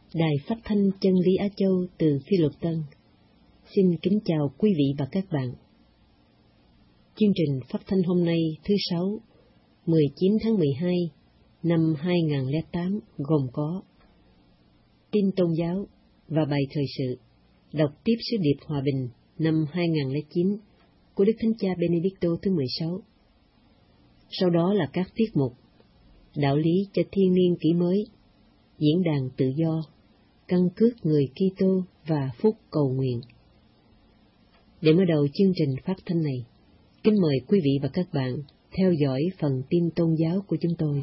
Đài Phát thanh Chân lý Á Châu từ Phi Luật Tân xin kính chào quý vị và các bạn. Chương trình phát thanh hôm nay thứ Sáu, 19 tháng 12 năm 2008 gồm có tin tôn giáo và bài thời sự, đọc tiếp sứ điệp hòa bình năm 2009 của Đức Thánh Cha Benedicto thứ 16. Sau đó là các tiết mục đạo lý cho thiên niên kỷ mới, diễn đàn tự do, căn cước người Kitô và phúc cầu nguyện. Để mở đầu chương trình phát thanh này, kính mời quý vị và các bạn theo dõi phần tin tôn giáo của chúng tôi.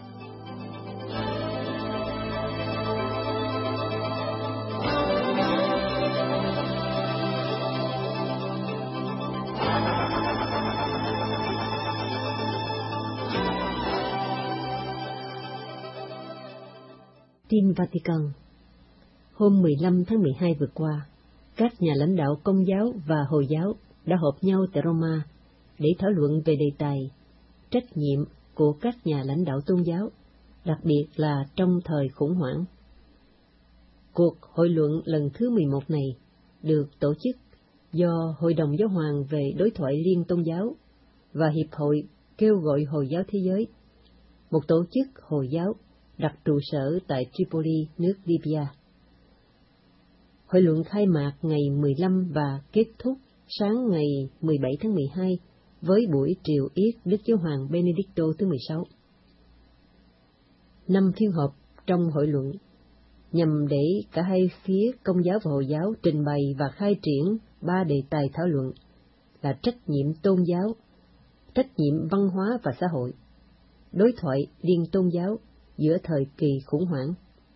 Tin Vatican. Hôm 15 tháng 12 vừa qua, các nhà lãnh đạo Công giáo và Hồi giáo đã họp nhau tại Roma để thảo luận về đề tài trách nhiệm của các nhà lãnh đạo tôn giáo, đặc biệt là trong thời khủng hoảng. Cuộc hội luận lần thứ 11 này được tổ chức do Hội đồng Giáo hoàng về đối thoại liên tôn giáo và Hiệp hội kêu gọi Hồi giáo thế giới, một tổ chức Hồi giáo đặt trụ sở tại Tripoli, nước Libya. Hội luận khai mạc ngày 15 và kết thúc sáng ngày 17 tháng 12 với buổi triều yết Đức Giáo hoàng Benedicto thứ 16. 5 phiên họp trong hội luận nhằm để cả hai phía Công giáo và Hồi giáo trình bày và khai triển 3 đề tài thảo luận là trách nhiệm tôn giáo, trách nhiệm văn hóa và xã hội, đối thoại liên tôn giáo giữa thời kỳ khủng hoảng.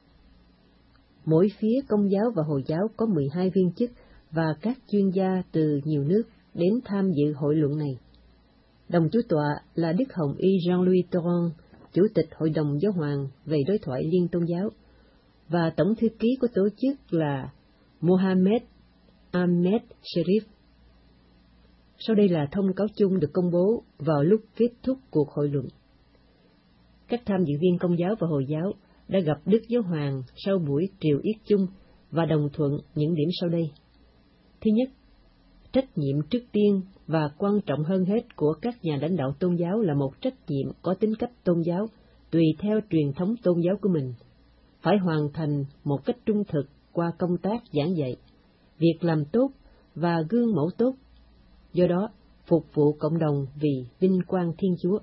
Mỗi phía Công giáo và Hồi giáo có 12 viên chức và các chuyên gia từ nhiều nước đến tham dự hội luận này. Đồng chủ tọa là Đức Hồng Y Jean-Louis Tauran, Chủ tịch Hội đồng Giáo hoàng về đối thoại liên tôn giáo, và Tổng thư ký của tổ chức là Mohammed Ahmed Sherif. Sau đây là thông cáo chung được công bố vào lúc kết thúc cuộc hội luận. Các tham dự viên Công giáo và Hồi giáo đã gặp Đức Giáo hoàng sau buổi triều yết chung và đồng thuận những điểm sau đây. Thứ nhất, trách nhiệm trước tiên và quan trọng hơn hết của các nhà lãnh đạo tôn giáo là một trách nhiệm có tính cách tôn giáo tùy theo truyền thống tôn giáo của mình, phải hoàn thành một cách trung thực qua công tác giảng dạy, việc làm tốt và gương mẫu tốt, do đó phục vụ cộng đồng vì vinh quang Thiên Chúa.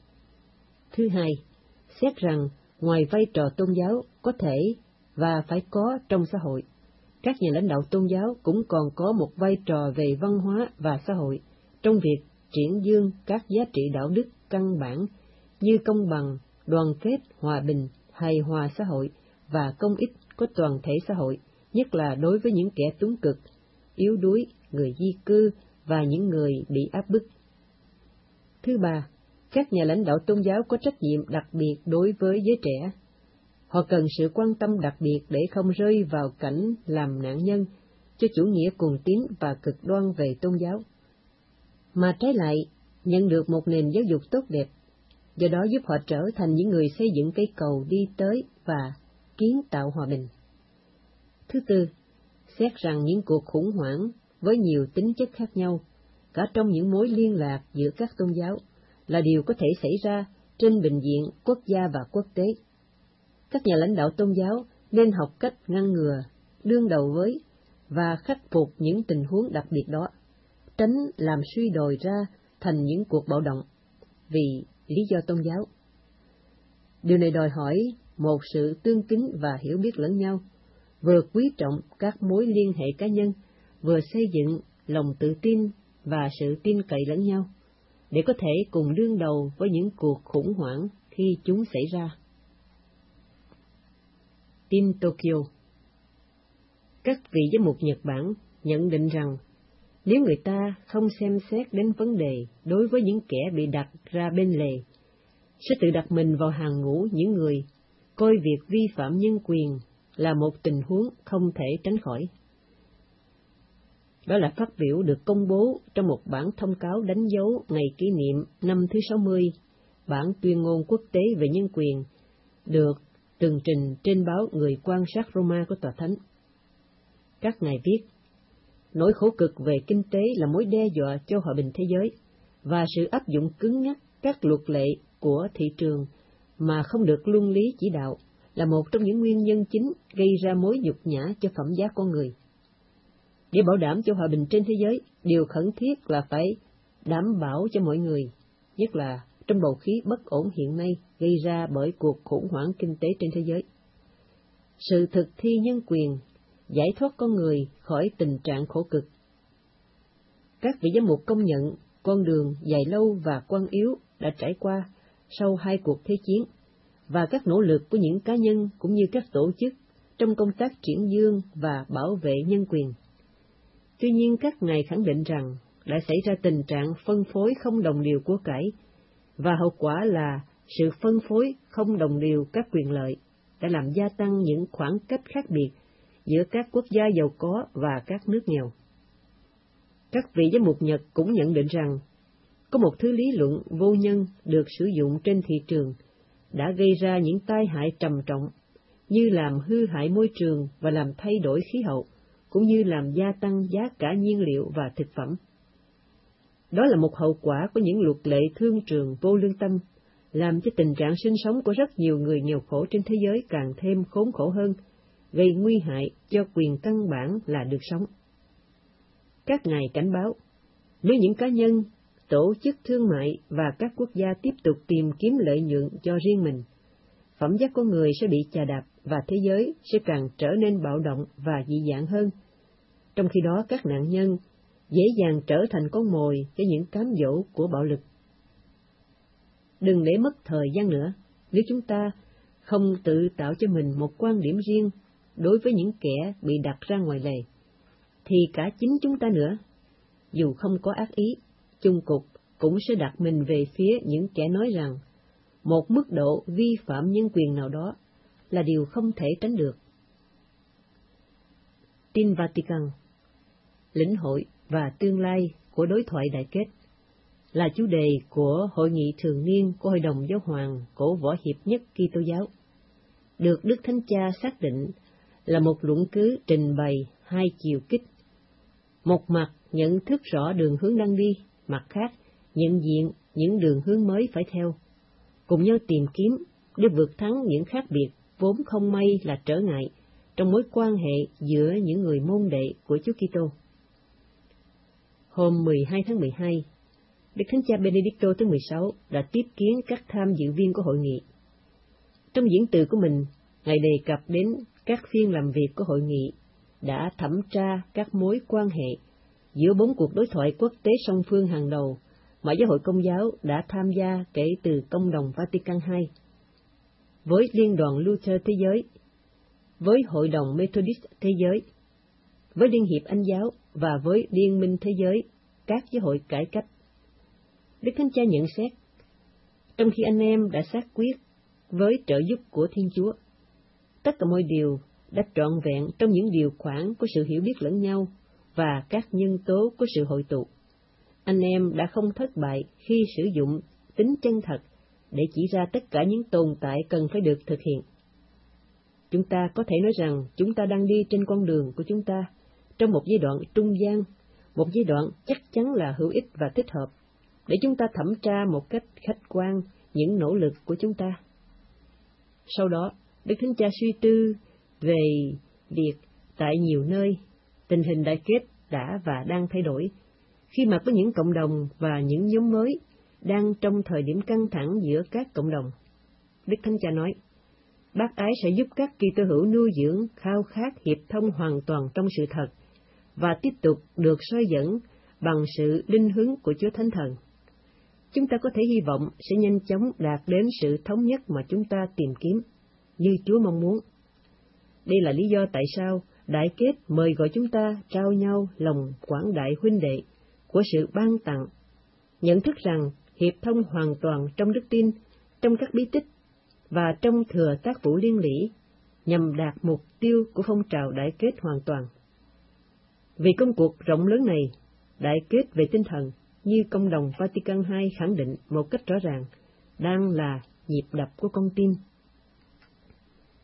Thứ hai, xét rằng ngoài vai trò tôn giáo có thể và phải có trong xã hội, các nhà lãnh đạo tôn giáo cũng còn có một vai trò về văn hóa và xã hội trong việc triển dương các giá trị đạo đức căn bản như công bằng, đoàn kết, hòa bình, hài hòa xã hội và công ích của toàn thể xã hội, nhất là đối với những kẻ túng cực, yếu đuối, người di cư và những người bị áp bức. Thứ ba, các nhà lãnh đạo tôn giáo có trách nhiệm đặc biệt đối với giới trẻ. Họ cần sự quan tâm đặc biệt để không rơi vào cảnh làm nạn nhân cho chủ nghĩa cuồng tín và cực đoan về tôn giáo, mà trái lại nhận được một nền giáo dục tốt đẹp, do đó giúp họ trở thành những người xây dựng cây cầu đi tới và kiến tạo hòa bình. Thứ tư, xét rằng những cuộc khủng hoảng với nhiều tính chất khác nhau, cả trong những mối liên lạc giữa các tôn giáo, là điều có thể xảy ra trên bình diện quốc gia và quốc tế. Các nhà lãnh đạo tôn giáo nên học cách ngăn ngừa, đương đầu với và khắc phục những tình huống đặc biệt đó, tránh làm suy đồi ra thành những cuộc bạo động vì lý do tôn giáo. Điều này đòi hỏi một sự tương kính và hiểu biết lẫn nhau, vừa quý trọng các mối liên hệ cá nhân, vừa xây dựng lòng tự tin và sự tin cậy lẫn nhau, để có thể cùng đương đầu với những cuộc khủng hoảng khi chúng xảy ra. Tin Tokyo. Các vị giám mục Nhật Bản nhận định rằng nếu người ta không xem xét đến vấn đề đối với những kẻ bị đặt ra bên lề, sẽ tự đặt mình vào hàng ngũ những người coi việc vi phạm nhân quyền là một tình huống không thể tránh khỏi. Đó là phát biểu được công bố trong một bản thông cáo đánh dấu ngày kỷ niệm năm thứ 60, bản tuyên ngôn quốc tế về nhân quyền, được tường trình trên báo Người quan sát Roma của Tòa Thánh. Các ngài viết, nỗi khổ cực về kinh tế là mối đe dọa cho hòa bình thế giới, và sự áp dụng cứng nhắc các luật lệ của thị trường mà không được luân lý chỉ đạo là một trong những nguyên nhân chính gây ra mối nhục nhã cho phẩm giá con người. Để bảo đảm cho hòa bình trên thế giới, điều khẩn thiết là phải đảm bảo cho mọi người, nhất là trong bầu khí bất ổn hiện nay gây ra bởi cuộc khủng hoảng kinh tế trên thế giới, sự thực thi nhân quyền, giải thoát con người khỏi tình trạng khổ cực. Các vị giám mục công nhận con đường dài lâu và quan yếu đã trải qua sau 2 cuộc thế chiến, và các nỗ lực của những cá nhân cũng như các tổ chức trong công tác triển dương và bảo vệ nhân quyền. Tuy nhiên, các ngài khẳng định rằng đã xảy ra tình trạng phân phối không đồng đều của cải, và hậu quả là sự phân phối không đồng đều các quyền lợi đã làm gia tăng những khoảng cách khác biệt giữa các quốc gia giàu có và các nước nghèo. Các vị giám mục Nhật cũng nhận định rằng có một thứ lý luận vô nhân được sử dụng trên thị trường đã gây ra những tai hại trầm trọng, như làm hư hại môi trường và làm thay đổi khí hậu, cũng như làm gia tăng giá cả nhiên liệu và thực phẩm. Đó là một hậu quả của những luật lệ thương trường vô lương tâm, làm cho tình trạng sinh sống của rất nhiều người nghèo khổ trên thế giới càng thêm khốn khổ hơn, gây nguy hại cho quyền căn bản là được sống. Các ngài cảnh báo, nếu những cá nhân, tổ chức thương mại và các quốc gia tiếp tục tìm kiếm lợi nhuận cho riêng mình, phẩm giá con người sẽ bị chà đạp và thế giới sẽ càng trở nên bạo động và dị dạng hơn. Trong khi đó, các nạn nhân dễ dàng trở thành con mồi cho những cám dỗ của bạo lực. Đừng để mất thời gian nữa, nếu chúng ta không tự tạo cho mình một quan điểm riêng đối với những kẻ bị đặt ra ngoài lề, thì cả chính chúng ta nữa, dù không có ác ý, chung cục cũng sẽ đặt mình về phía những kẻ nói rằng một mức độ vi phạm nhân quyền nào đó là điều không thể tránh được. Tin Vatican, lĩnh hội và tương lai của đối thoại đại kết là chủ đề của Hội nghị thường niên của Hội đồng Giáo hoàng cổ võ hiệp nhất Kitô giáo, được Đức Thánh Cha xác định là một luận cứ trình bày 2 chiều kích. Một mặt nhận thức rõ đường hướng đang đi, mặt khác nhận diện những đường hướng mới phải theo, cùng nhau tìm kiếm để vượt thắng những khác biệt vốn không may là trở ngại trong mối quan hệ giữa những người môn đệ của Chúa Kitô. Hôm 12 tháng 12, Đức Thánh Cha Benedicto thứ 16 đã tiếp kiến các tham dự viên của hội nghị. Trong diễn từ của mình, Ngài đề cập đến các phiên làm việc của hội nghị đã thẩm tra các mối quan hệ giữa 4 cuộc đối thoại quốc tế song phương hàng đầu mà Giáo hội Công giáo đã tham gia kể từ Công đồng Vatican II, với Liên đoàn Luther Thế giới, với Hội đồng Methodist Thế giới, với Liên hiệp Anh giáo và với Liên minh Thế giới, các giáo hội cải cách. Đức Thánh Cha nhận xét, trong khi anh em đã xác quyết với trợ giúp của Thiên Chúa, tất cả mọi điều đã trọn vẹn trong những điều khoản của sự hiểu biết lẫn nhau và các nhân tố của sự hội tụ. Anh em đã không thất bại khi sử dụng tính chân thật để chỉ ra tất cả những tồn tại cần phải được thực hiện. Chúng ta có thể nói rằng chúng ta đang đi trên con đường của chúng ta trong một giai đoạn trung gian, một giai đoạn chắc chắn là hữu ích và thích hợp, để chúng ta thẩm tra một cách khách quan những nỗ lực của chúng ta. Sau đó, Đức Thánh Cha suy tư về việc tại nhiều nơi, tình hình đại kết đã và đang thay đổi, khi mà có những cộng đồng và những nhóm mới đang trong thời điểm căng thẳng giữa các cộng đồng. Đức Thánh Cha nói, bác ái sẽ giúp các Kitô hữu nuôi dưỡng khao khát hiệp thông hoàn toàn trong sự thật và tiếp tục được soi dẫn bằng sự linh hướng của Chúa Thánh Thần. Chúng ta có thể hy vọng sẽ nhanh chóng đạt đến sự thống nhất mà chúng ta tìm kiếm, như Chúa mong muốn. Đây là lý do tại sao đại kết mời gọi chúng ta trao nhau lòng quảng đại huynh đệ của sự ban tặng, nhận thức rằng hiệp thông hoàn toàn trong đức tin, trong các bí tích và trong thừa tác vụ liên lỉ, nhằm đạt mục tiêu của phong trào đại kết hoàn toàn. Vì công cuộc rộng lớn này, đại kết về tinh thần, như Công đồng Vatican II khẳng định một cách rõ ràng, đang là nhịp đập của con tim.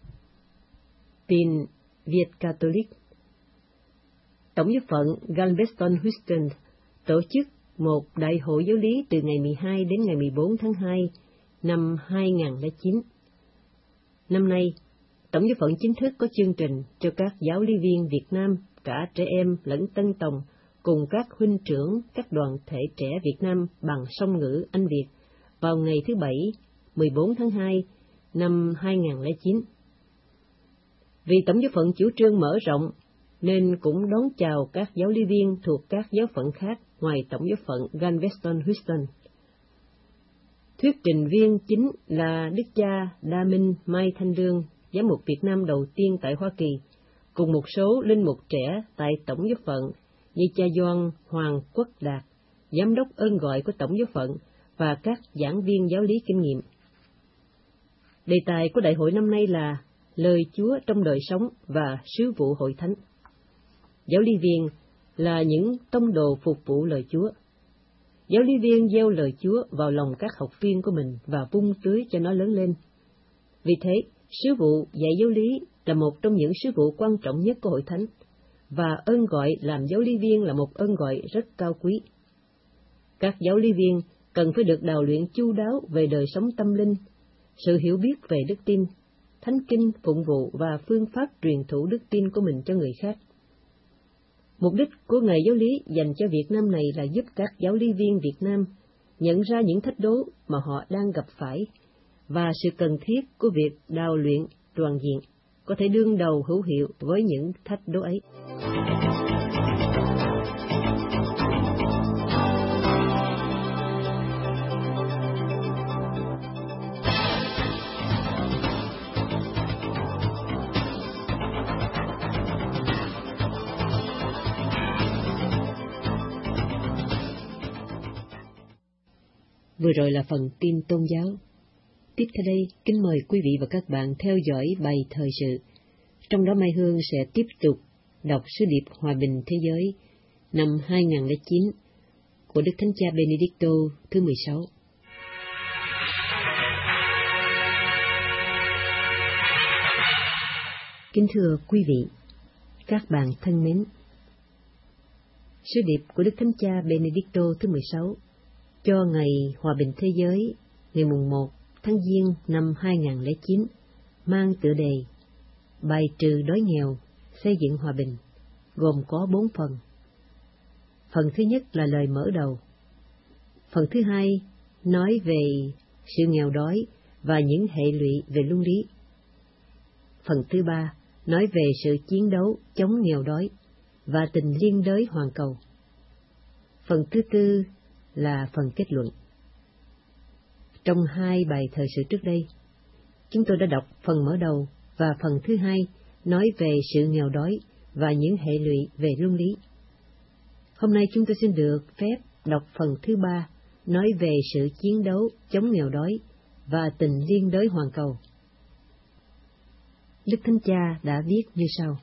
tin Việt Catholic. Tổng giáo phận Galveston Houston tổ chức một đại hội giáo lý từ ngày 12 đến ngày 14 tháng 2 năm 2009. Năm nay, Tổng giáo phận chính thức có chương trình cho các giáo lý viên Việt Nam, cả trẻ em lẫn tân tòng, cùng các huynh trưởng các đoàn thể trẻ Việt Nam bằng song ngữ Anh Việt vào ngày thứ Bảy, 14 tháng 2 năm 2009. Vì Tổng giáo phận chủ trương mở rộng, nên cũng đón chào các giáo lý viên thuộc các giáo phận khác ngoài Tổng giáo phận Galveston Houston. Thuyết trình viên chính là Đức cha Đa Minh Mai Thanh Lương, giám mục Việt Nam đầu tiên tại Hoa Kỳ, cùng một số linh mục trẻ tại Tổng giáo phận như cha Doan Hoàng Quốc Đạt, giám đốc ơn gọi của Tổng giáo phận và các giảng viên giáo lý kinh nghiệm. Đề tài của đại hội năm nay là Lời Chúa trong đời sống và sứ vụ hội thánh. Giáo lý viên là những tông đồ phục vụ lời Chúa. Giáo lý viên gieo lời Chúa vào lòng các học viên của mình và vun tưới cho nó lớn lên. Vì thế, sứ vụ dạy giáo lý là một trong những sứ vụ quan trọng nhất của hội thánh, và ơn gọi làm giáo lý viên là một ơn gọi rất cao quý. Các giáo lý viên cần phải được đào luyện chu đáo về đời sống tâm linh, sự hiểu biết về đức tin, thánh kinh, phụng vụ và phương pháp truyền thụ đức tin của mình cho người khác. Mục đích của ngày giáo lý dành cho Việt Nam này là giúp các giáo lý viên Việt Nam nhận ra những thách đố mà họ đang gặp phải và sự cần thiết của việc đào luyện toàn diện có thể đương đầu hữu hiệu với những thách đố ấy. Vừa rồi là phần tin tôn giáo. Tiếp theo đây, kính mời quý vị và các bạn theo dõi bài thời sự. Trong đó Mai Hương sẽ tiếp tục đọc sứ điệp Hòa bình Thế giới năm 2009 của Đức Thánh Cha Benedicto thứ 16. Kính thưa quý vị, các bạn thân mến, sứ điệp của Đức Thánh Cha Benedicto thứ 16 cho ngày Hòa bình Thế giới ngày 1 tháng Giêng năm 2009 mang tựa đề Bài trừ đói nghèo, xây dựng hòa bình, gồm có 4 phần. Phần thứ nhất là lời mở đầu. Phần thứ hai nói về sự nghèo đói và những hệ lụy về luân lý. Phần thứ ba nói về sự chiến đấu chống nghèo đói và tình liên đới hoàn cầu. Phần thứ tư là phần kết luận. Trong hai bài thời sự trước đây, chúng tôi đã đọc phần mở đầu và phần thứ hai nói về sự nghèo đói và những hệ lụy về luân lý. Hôm nay chúng tôi xin được phép đọc phần thứ ba nói về sự chiến đấu chống nghèo đói và tình liên đới hoàn cầu. Đức Thánh Cha đã viết như sau: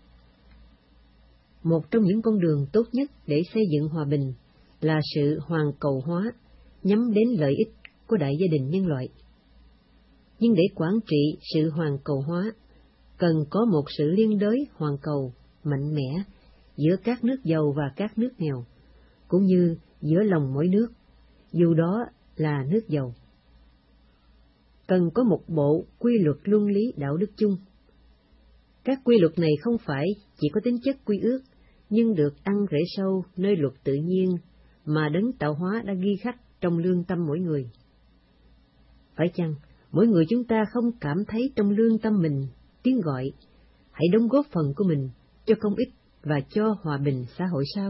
Một trong những con đường tốt nhất để xây dựng hòa bình là sự hoàn cầu hóa, nhắm đến lợi ích của đại gia đình nhân loại. Nhưng để quản trị sự hoàn cầu hóa, cần có một sự liên đới hoàn cầu mạnh mẽ giữa các nước giàu và các nước nghèo, cũng như giữa lòng mỗi nước, dù đó là nước giàu. Cần có một bộ quy luật luân lý đạo đức chung. Các quy luật này không phải chỉ có tính chất quy ước, nhưng được ăn rễ sâu nơi luật tự nhiên mà đấng tạo hóa đã ghi khắc trong lương tâm mỗi người. Phải chăng mỗi người chúng ta không cảm thấy trong lương tâm mình tiếng gọi hãy đóng góp phần của mình cho công ích và cho hòa bình xã hội sao?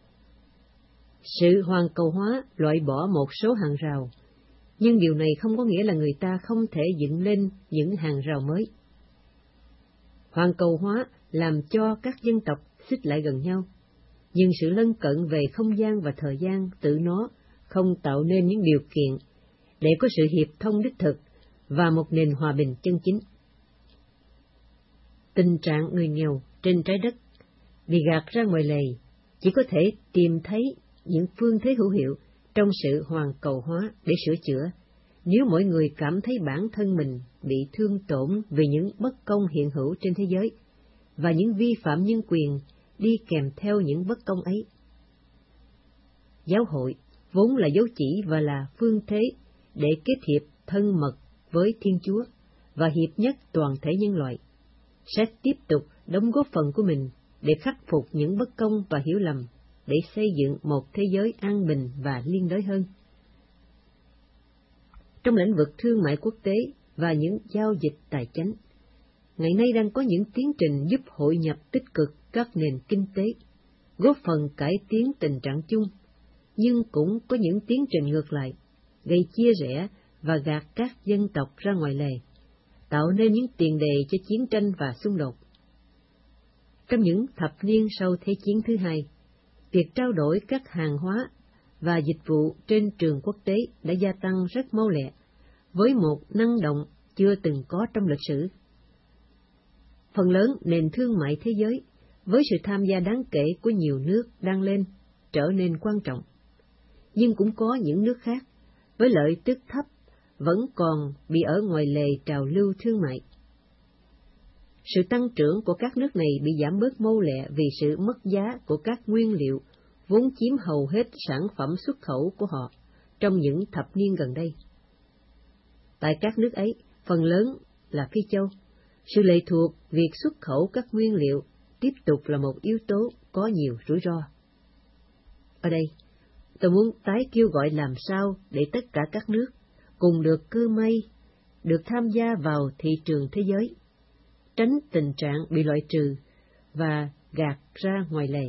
Sự hoàn cầu hóa loại bỏ một số hàng rào, nhưng điều này không có nghĩa là người ta không thể dựng lên những hàng rào mới. Hoàn cầu hóa làm cho các dân tộc xích lại gần nhau, nhưng sự lân cận về không gian và thời gian tự nó không tạo nên những điều kiện để có sự hiệp thông đích thực và một nền hòa bình chân chính. Tình trạng người nghèo trên trái đất bị gạt ra ngoài lề chỉ có thể tìm thấy những phương thế hữu hiệu trong sự hoàn cầu hóa để sửa chữa, Nếu mọi người cảm thấy bản thân mình bị thương tổn vì những bất công hiện hữu trên thế giới, và những vi phạm nhân quyền đi kèm theo những bất công ấy. Giáo hội vốn là dấu chỉ và là phương thế để kết hiệp thân mật với Thiên Chúa và hiệp nhất toàn thể nhân loại, sẽ tiếp tục đóng góp phần của mình để khắc phục những bất công và hiểu lầm, để xây dựng một thế giới an bình và liên đới hơn. Trong lĩnh vực thương mại quốc tế và những giao dịch tài chánh, ngày nay đang có những tiến trình giúp hội nhập tích cực các nền kinh tế, góp phần cải tiến tình trạng chung, nhưng cũng có những tiến trình ngược lại, gây chia rẽ và gạt các dân tộc ra ngoài lề, tạo nên những tiền đề cho chiến tranh và xung đột. Trong những thập niên sau Thế chiến thứ hai, việc trao đổi các hàng hóa và dịch vụ trên trường quốc tế đã gia tăng rất mau lẹ, với một năng động chưa từng có trong lịch sử. Phần lớn nền thương mại thế giới, với sự tham gia đáng kể của nhiều nước đang lên, trở nên quan trọng. Nhưng cũng có những nước khác, với lợi tức thấp, vẫn còn bị ở ngoài lề trào lưu thương mại. Sự tăng trưởng của các nước này bị giảm bớt mau lẹ vì sự mất giá của các nguyên liệu vốn chiếm hầu hết sản phẩm xuất khẩu của họ trong những thập niên gần đây. Tại các nước ấy, phần lớn là Phi Châu, sự lệ thuộc việc xuất khẩu các nguyên liệu tiếp tục là một yếu tố có nhiều rủi ro. Ở đây, tôi muốn tái kêu gọi làm sao để tất cả các nước cùng được cơ may, được tham gia vào thị trường thế giới, tránh tình trạng bị loại trừ và gạt ra ngoài lề.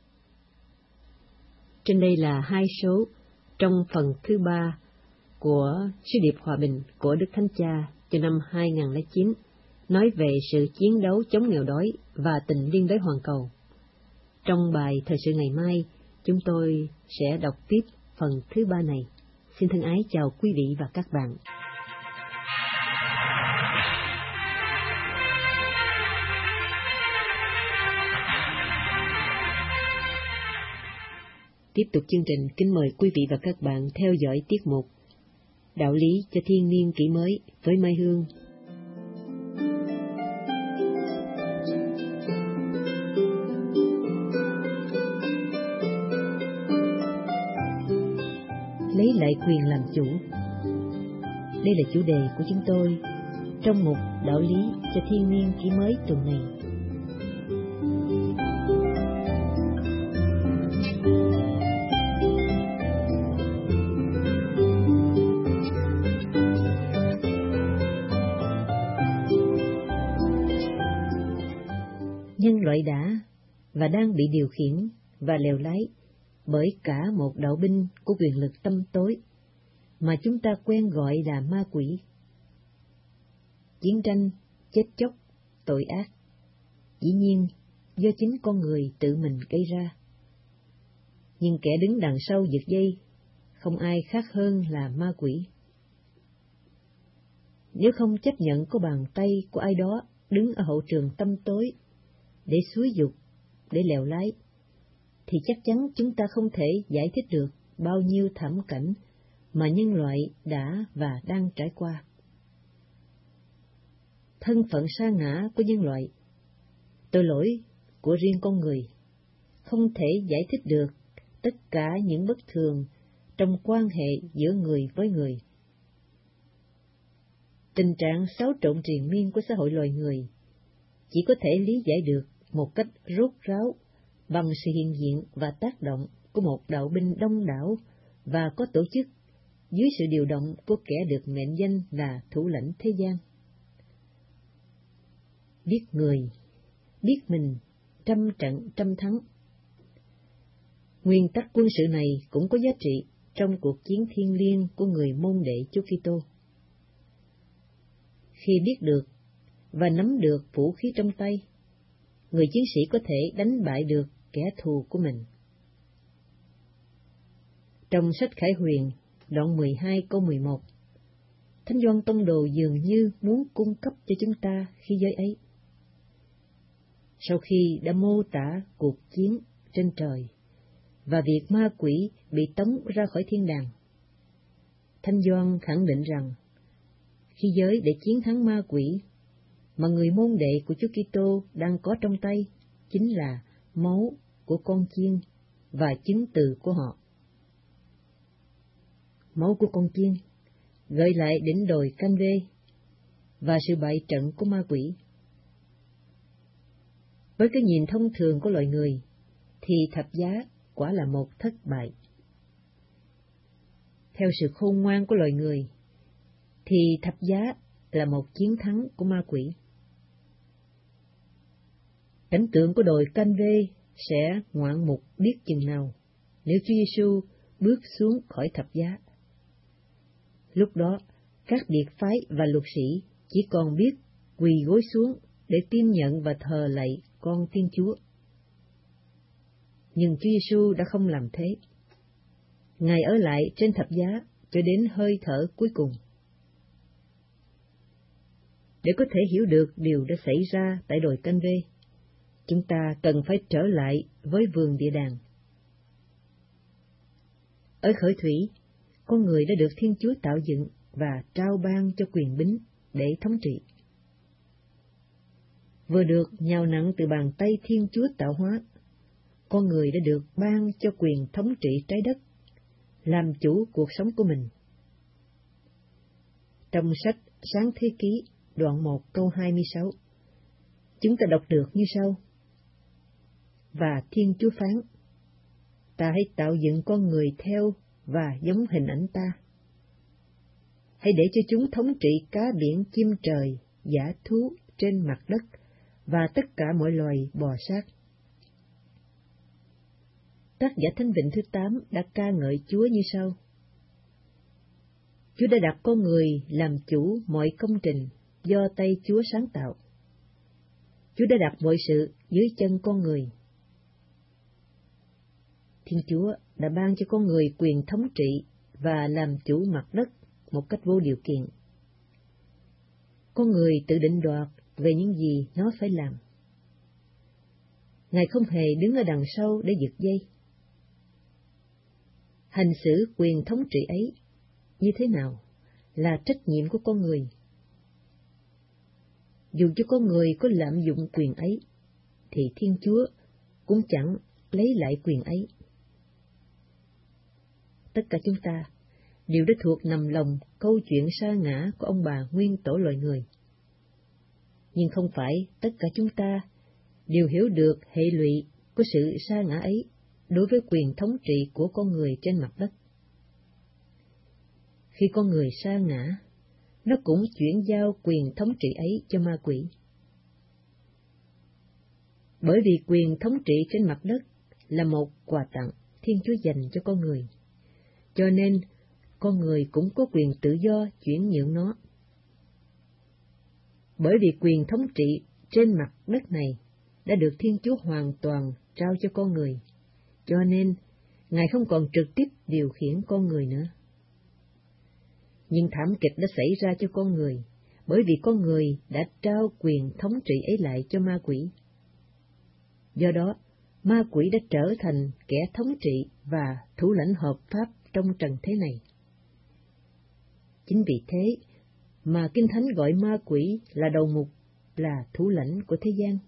Trên đây là hai số trong phần thứ 3 của Sứ điệp Hòa bình của Đức Thánh Cha cho năm 2009, nói về sự chiến đấu chống nghèo đói và tình liên đới hoàn cầu. Trong bài thời sự ngày mai, chúng tôi sẽ đọc tiếp phần thứ 3 này. Xin thân ái chào quý vị và các bạn. Tiếp tục chương trình, kính mời quý vị và các bạn theo dõi tiết mục Đạo lý cho thiên niên kỷ mới với Mai Hương. Lấy lại quyền làm chủ. Đây là chủ đề của chúng tôi trong mục Đạo lý cho thiên niên kỷ mới tuần này. Nhân loại đã và đang bị điều khiển và lèo lái bởi cả một đạo binh của quyền lực tâm tối mà chúng ta quen gọi là ma quỷ. Chiến tranh, chết chóc, tội ác, dĩ nhiên do chính con người tự mình gây ra. Nhưng kẻ đứng đằng sau giật dây không ai khác hơn là ma quỷ. Nếu không chấp nhận có bàn tay của ai đó đứng ở hậu trường tâm tối để xúi giục, để lèo lái, thì chắc chắn chúng ta không thể giải thích được bao nhiêu thảm cảnh mà nhân loại đã và đang trải qua. Thân phận sa ngã của nhân loại, tội lỗi của riêng con người, không thể giải thích được tất cả những bất thường trong quan hệ giữa người với người. Tình trạng xáo trộn triền miên của xã hội loài người chỉ có thể lý giải được một cách rốt ráo bằng sự hiện diện và tác động của một đạo binh đông đảo và có tổ chức dưới sự điều động của kẻ được mệnh danh là thủ lãnh thế gian. Biết người, biết mình, trăm trận trăm thắng. Nguyên tắc quân sự này cũng có giá trị trong cuộc chiến thiêng liêng của người môn đệ Chúa Kitô. Khi biết được và nắm được vũ khí trong tay, người chiến sĩ có thể đánh bại được kẻ thù của mình. Trong sách Khải Huyền, đoạn 12 câu 11, Thánh Gioan Tông Đồ dường như muốn cung cấp cho chúng ta khí giới ấy. Sau khi đã mô tả cuộc chiến trên trời và việc ma quỷ bị tống ra khỏi thiên đàng, Thánh Gioan khẳng định rằng, khi giới để chiến thắng ma quỷ, mà người môn đệ của Chúa Kitô đang có trong tay chính là máu của con chiên và chứng từ của họ. Máu của con chiên gợi lại đỉnh đồi Canh Vê và sự bại trận của ma quỷ. Với cái nhìn thông thường của loài người, thì thập giá quả là một thất bại. Theo sự khôn ngoan của loài người, thì thập giá là một chiến thắng của ma quỷ. Cảnh tượng của đồi Canh Vê sẽ ngoạn mục biết chừng nào nếu Chúa Giêsu bước xuống khỏi thập giá. Lúc đó, các biệt phái và luật sĩ chỉ còn biết quỳ gối xuống để tin nhận và thờ lạy con Thiên Chúa. Nhưng Chúa Giêsu đã không làm thế. Ngài ở lại trên thập giá cho đến hơi thở cuối cùng. Để có thể hiểu được điều đã xảy ra tại đồi Canh Vê, chúng ta cần phải trở lại với vườn địa đàng. Ở khởi thủy, con người đã được Thiên Chúa tạo dựng và trao ban cho quyền bính để thống trị. Vừa được nhào nặng từ bàn tay Thiên Chúa tạo hóa, con người đã được ban cho quyền thống trị trái đất, làm chủ cuộc sống của mình. Trong sách Sáng Thế Ký, đoạn 1 câu 26, chúng ta đọc được như sau: Và Thiên Chúa phán, ta hãy tạo dựng con người theo và giống hình ảnh ta. Hãy để cho chúng thống trị cá biển, chim trời, dã thú trên mặt đất và tất cả mọi loài bò sát. Tác giả Thánh Vịnh thứ 8 đã ca ngợi Chúa như sau: Chúa đã đặt con người làm chủ mọi công trình do tay Chúa sáng tạo. Chúa đã đặt mọi sự dưới chân con người. Thiên Chúa đã ban cho con người quyền thống trị và làm chủ mặt đất một cách vô điều kiện. Con người tự định đoạt về những gì nó phải làm. Ngài không hề đứng ở đằng sau để giật dây. Hành xử quyền thống trị ấy như thế nào là trách nhiệm của con người. Dù cho con người có lạm dụng quyền ấy, thì Thiên Chúa cũng chẳng lấy lại quyền ấy. Tất cả chúng ta đều đã thuộc nằm lòng câu chuyện sa ngã của ông bà nguyên tổ loài người. Nhưng không phải tất cả chúng ta đều hiểu được hệ lụy của sự sa ngã ấy đối với quyền thống trị của con người trên mặt đất. Khi con người sa ngã, nó cũng chuyển giao quyền thống trị ấy cho ma quỷ. Bởi vì quyền thống trị trên mặt đất là một quà tặng Thiên Chúa dành cho con người, cho nên con người cũng có quyền tự do chuyển nhượng nó. Bởi vì quyền thống trị trên mặt đất này đã được Thiên Chúa hoàn toàn trao cho con người, cho nên Ngài không còn trực tiếp điều khiển con người nữa. Nhưng thảm kịch đã xảy ra cho con người, bởi vì con người đã trao quyền thống trị ấy lại cho ma quỷ. Do đó, ma quỷ đã trở thành kẻ thống trị và thủ lãnh hợp pháp trong trần thế này. Chính vì thế mà Kinh Thánh gọi ma quỷ là đầu mục, là thủ lãnh của thế gian.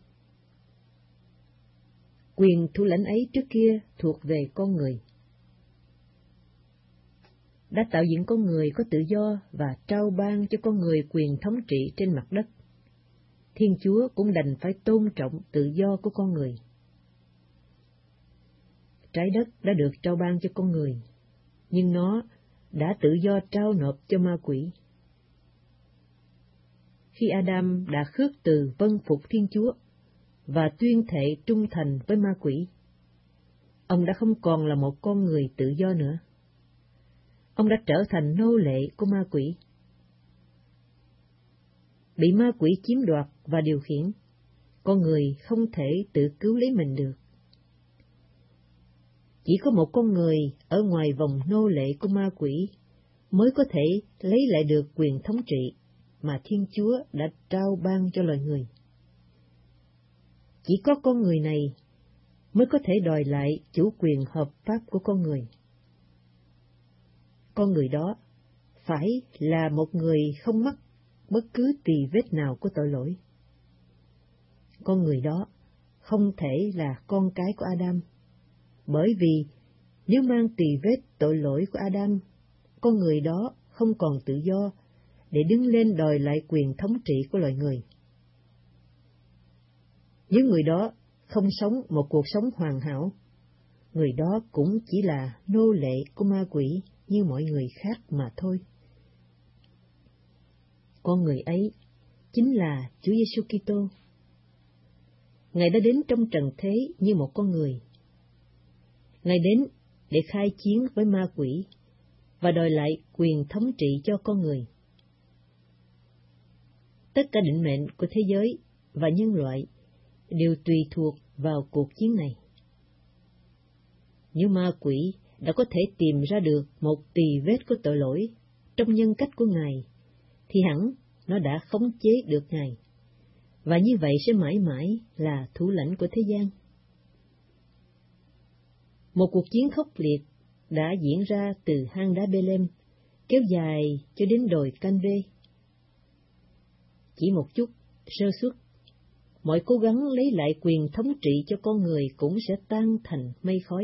Quyền thủ lãnh ấy trước kia thuộc về con người. Đã tạo dựng con người có tự do và trao ban cho con người quyền thống trị trên mặt đất. Thiên Chúa cũng đành phải tôn trọng tự do của con người. Trái đất đã được trao ban cho con người, nhưng nó đã tự do trao nộp cho ma quỷ. Khi Adam đã khước từ vâng phục Thiên Chúa và tuyên thệ trung thành với ma quỷ, ông đã không còn là một con người tự do nữa. Ông đã trở thành nô lệ của ma quỷ. Bị ma quỷ chiếm đoạt và điều khiển, con người không thể tự cứu lấy mình được. Chỉ có một con người ở ngoài vòng nô lệ của ma quỷ mới có thể lấy lại được quyền thống trị mà Thiên Chúa đã trao ban cho loài người. Chỉ có con người này mới có thể đòi lại chủ quyền hợp pháp của con người. Con người đó phải là một người không mắc bất cứ tì vết nào của tội lỗi. Con người đó không thể là con cái của Adam, bởi vì nếu mang tì vết tội lỗi của Adam, con người đó không còn tự do để đứng lên đòi lại quyền thống trị của loài người. Nếu người đó không sống một cuộc sống hoàn hảo, người đó cũng chỉ là nô lệ của ma quỷ như mọi người khác mà thôi. Con người ấy chính là Chúa Giêsu Kitô. Ngài đã đến trong trần thế như một con người. Ngài đến để khai chiến với ma quỷ và đòi lại quyền thống trị cho con người. Tất cả định mệnh của thế giới và nhân loại đều tùy thuộc vào cuộc chiến này. Nếu ma quỷ đã có thể tìm ra được một tì vết của tội lỗi trong nhân cách của Ngài, thì hẳn nó đã khống chế được Ngài, và như vậy sẽ mãi mãi là thủ lãnh của thế gian. Một cuộc chiến khốc liệt đã diễn ra từ hang đá Bê-lem, kéo dài cho đến đồi Can-vê. Chỉ một chút sơ suất, mọi cố gắng lấy lại quyền thống trị cho con người cũng sẽ tan thành mây khói.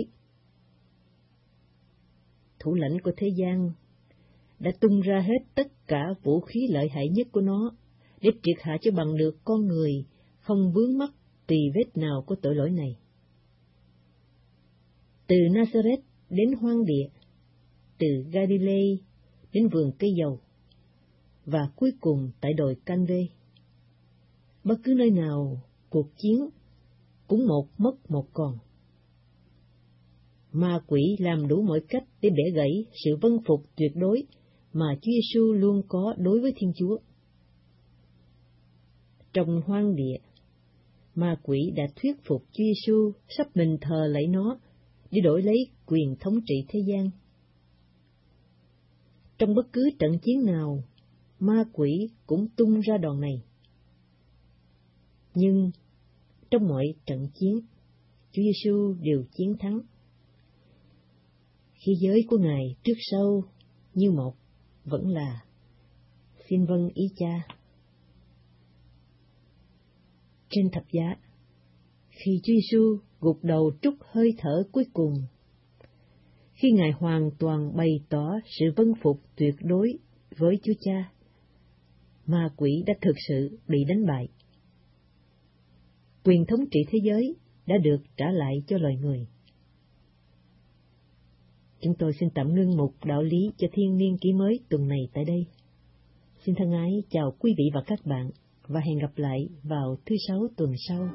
Thủ lãnh của thế gian đã tung ra hết tất cả vũ khí lợi hại nhất của nó để triệt hạ cho bằng được con người không vướng mắc tì vết nào của tội lỗi này. Từ Nazareth đến hoang địa, từ Galilee đến vườn cây dầu, và cuối cùng tại đồi Can-vê. Bất cứ nơi nào cuộc chiến cũng một mất một còn. Ma quỷ làm đủ mọi cách để bẻ gãy sự vâng phục tuyệt đối mà Chúa Giêsu luôn có đối với Thiên Chúa. Trong hoang địa, ma quỷ đã thuyết phục Chúa Giêsu sắp mình thờ lạy nó để đổi lấy quyền thống trị thế gian. Trong bất cứ trận chiến nào, ma quỷ cũng tung ra đòn này. Nhưng trong mọi trận chiến, Chúa Giêsu đều chiến thắng. Khí giới của Ngài trước sau như một vẫn là xin vâng ý Cha. Trên thập giá, khi Chúa Giêsu gục đầu trút hơi thở cuối cùng, khi Ngài hoàn toàn bày tỏ sự vâng phục tuyệt đối với Chúa Cha, ma quỷ đã thực sự bị đánh bại. Quyền thống trị thế giới đã được trả lại cho loài người. Chúng tôi xin tạm ngưng mục đạo lý cho thiên niên kỷ mới tuần này tại đây. Xin thân ái chào quý vị và các bạn, và hẹn gặp lại vào thứ Sáu tuần sau.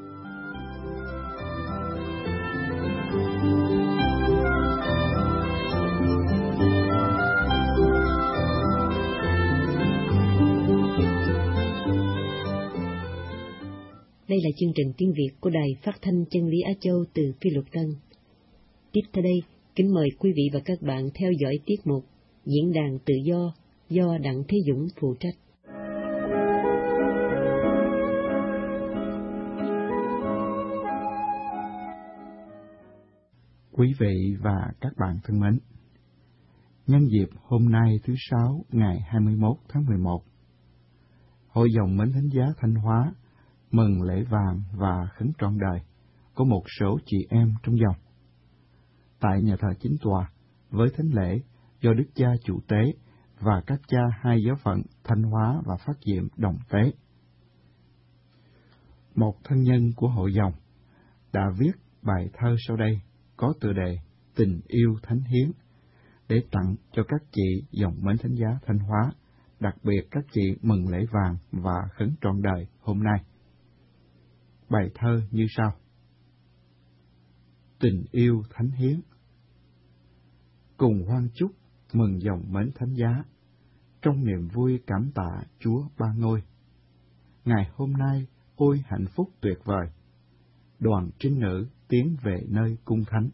Đây là chương trình tiếng Việt của Đài Phát thanh Chân lý Á Châu từ Phi Luật Tân. Tiếp theo đây, kính mời quý vị và các bạn theo dõi tiết mục Diễn đàn Tự do Đặng Thế Dũng phụ trách. Quý vị và các bạn thân mến, nhân dịp hôm nay thứ Sáu ngày 21 tháng 11, Hội dòng Mến Thánh Giá Thanh Hóa mừng lễ vàng và khấn trọn đời có một số chị em trong dòng. Tại nhà thờ chính tòa, với thánh lễ do Đức Cha Chủ Tế và các cha hai giáo phận Thanh Hóa và Phát Diệm đồng tế. Một thân nhân của hội dòng đã viết bài thơ sau đây có tựa đề Tình yêu thánh hiến để tặng cho các chị dòng Mến Thánh Giá Thanh Hóa, đặc biệt các chị mừng lễ vàng và khấn trọn đời hôm nay. Bài thơ như sau: Tình yêu thánh hiến. Cùng hoan chúc mừng dòng Mến Thánh Giá, trong niềm vui cảm tạ Chúa Ba Ngôi. Ngày hôm nay ôi hạnh phúc tuyệt vời, đoàn trinh nữ tiến về nơi cung thánh.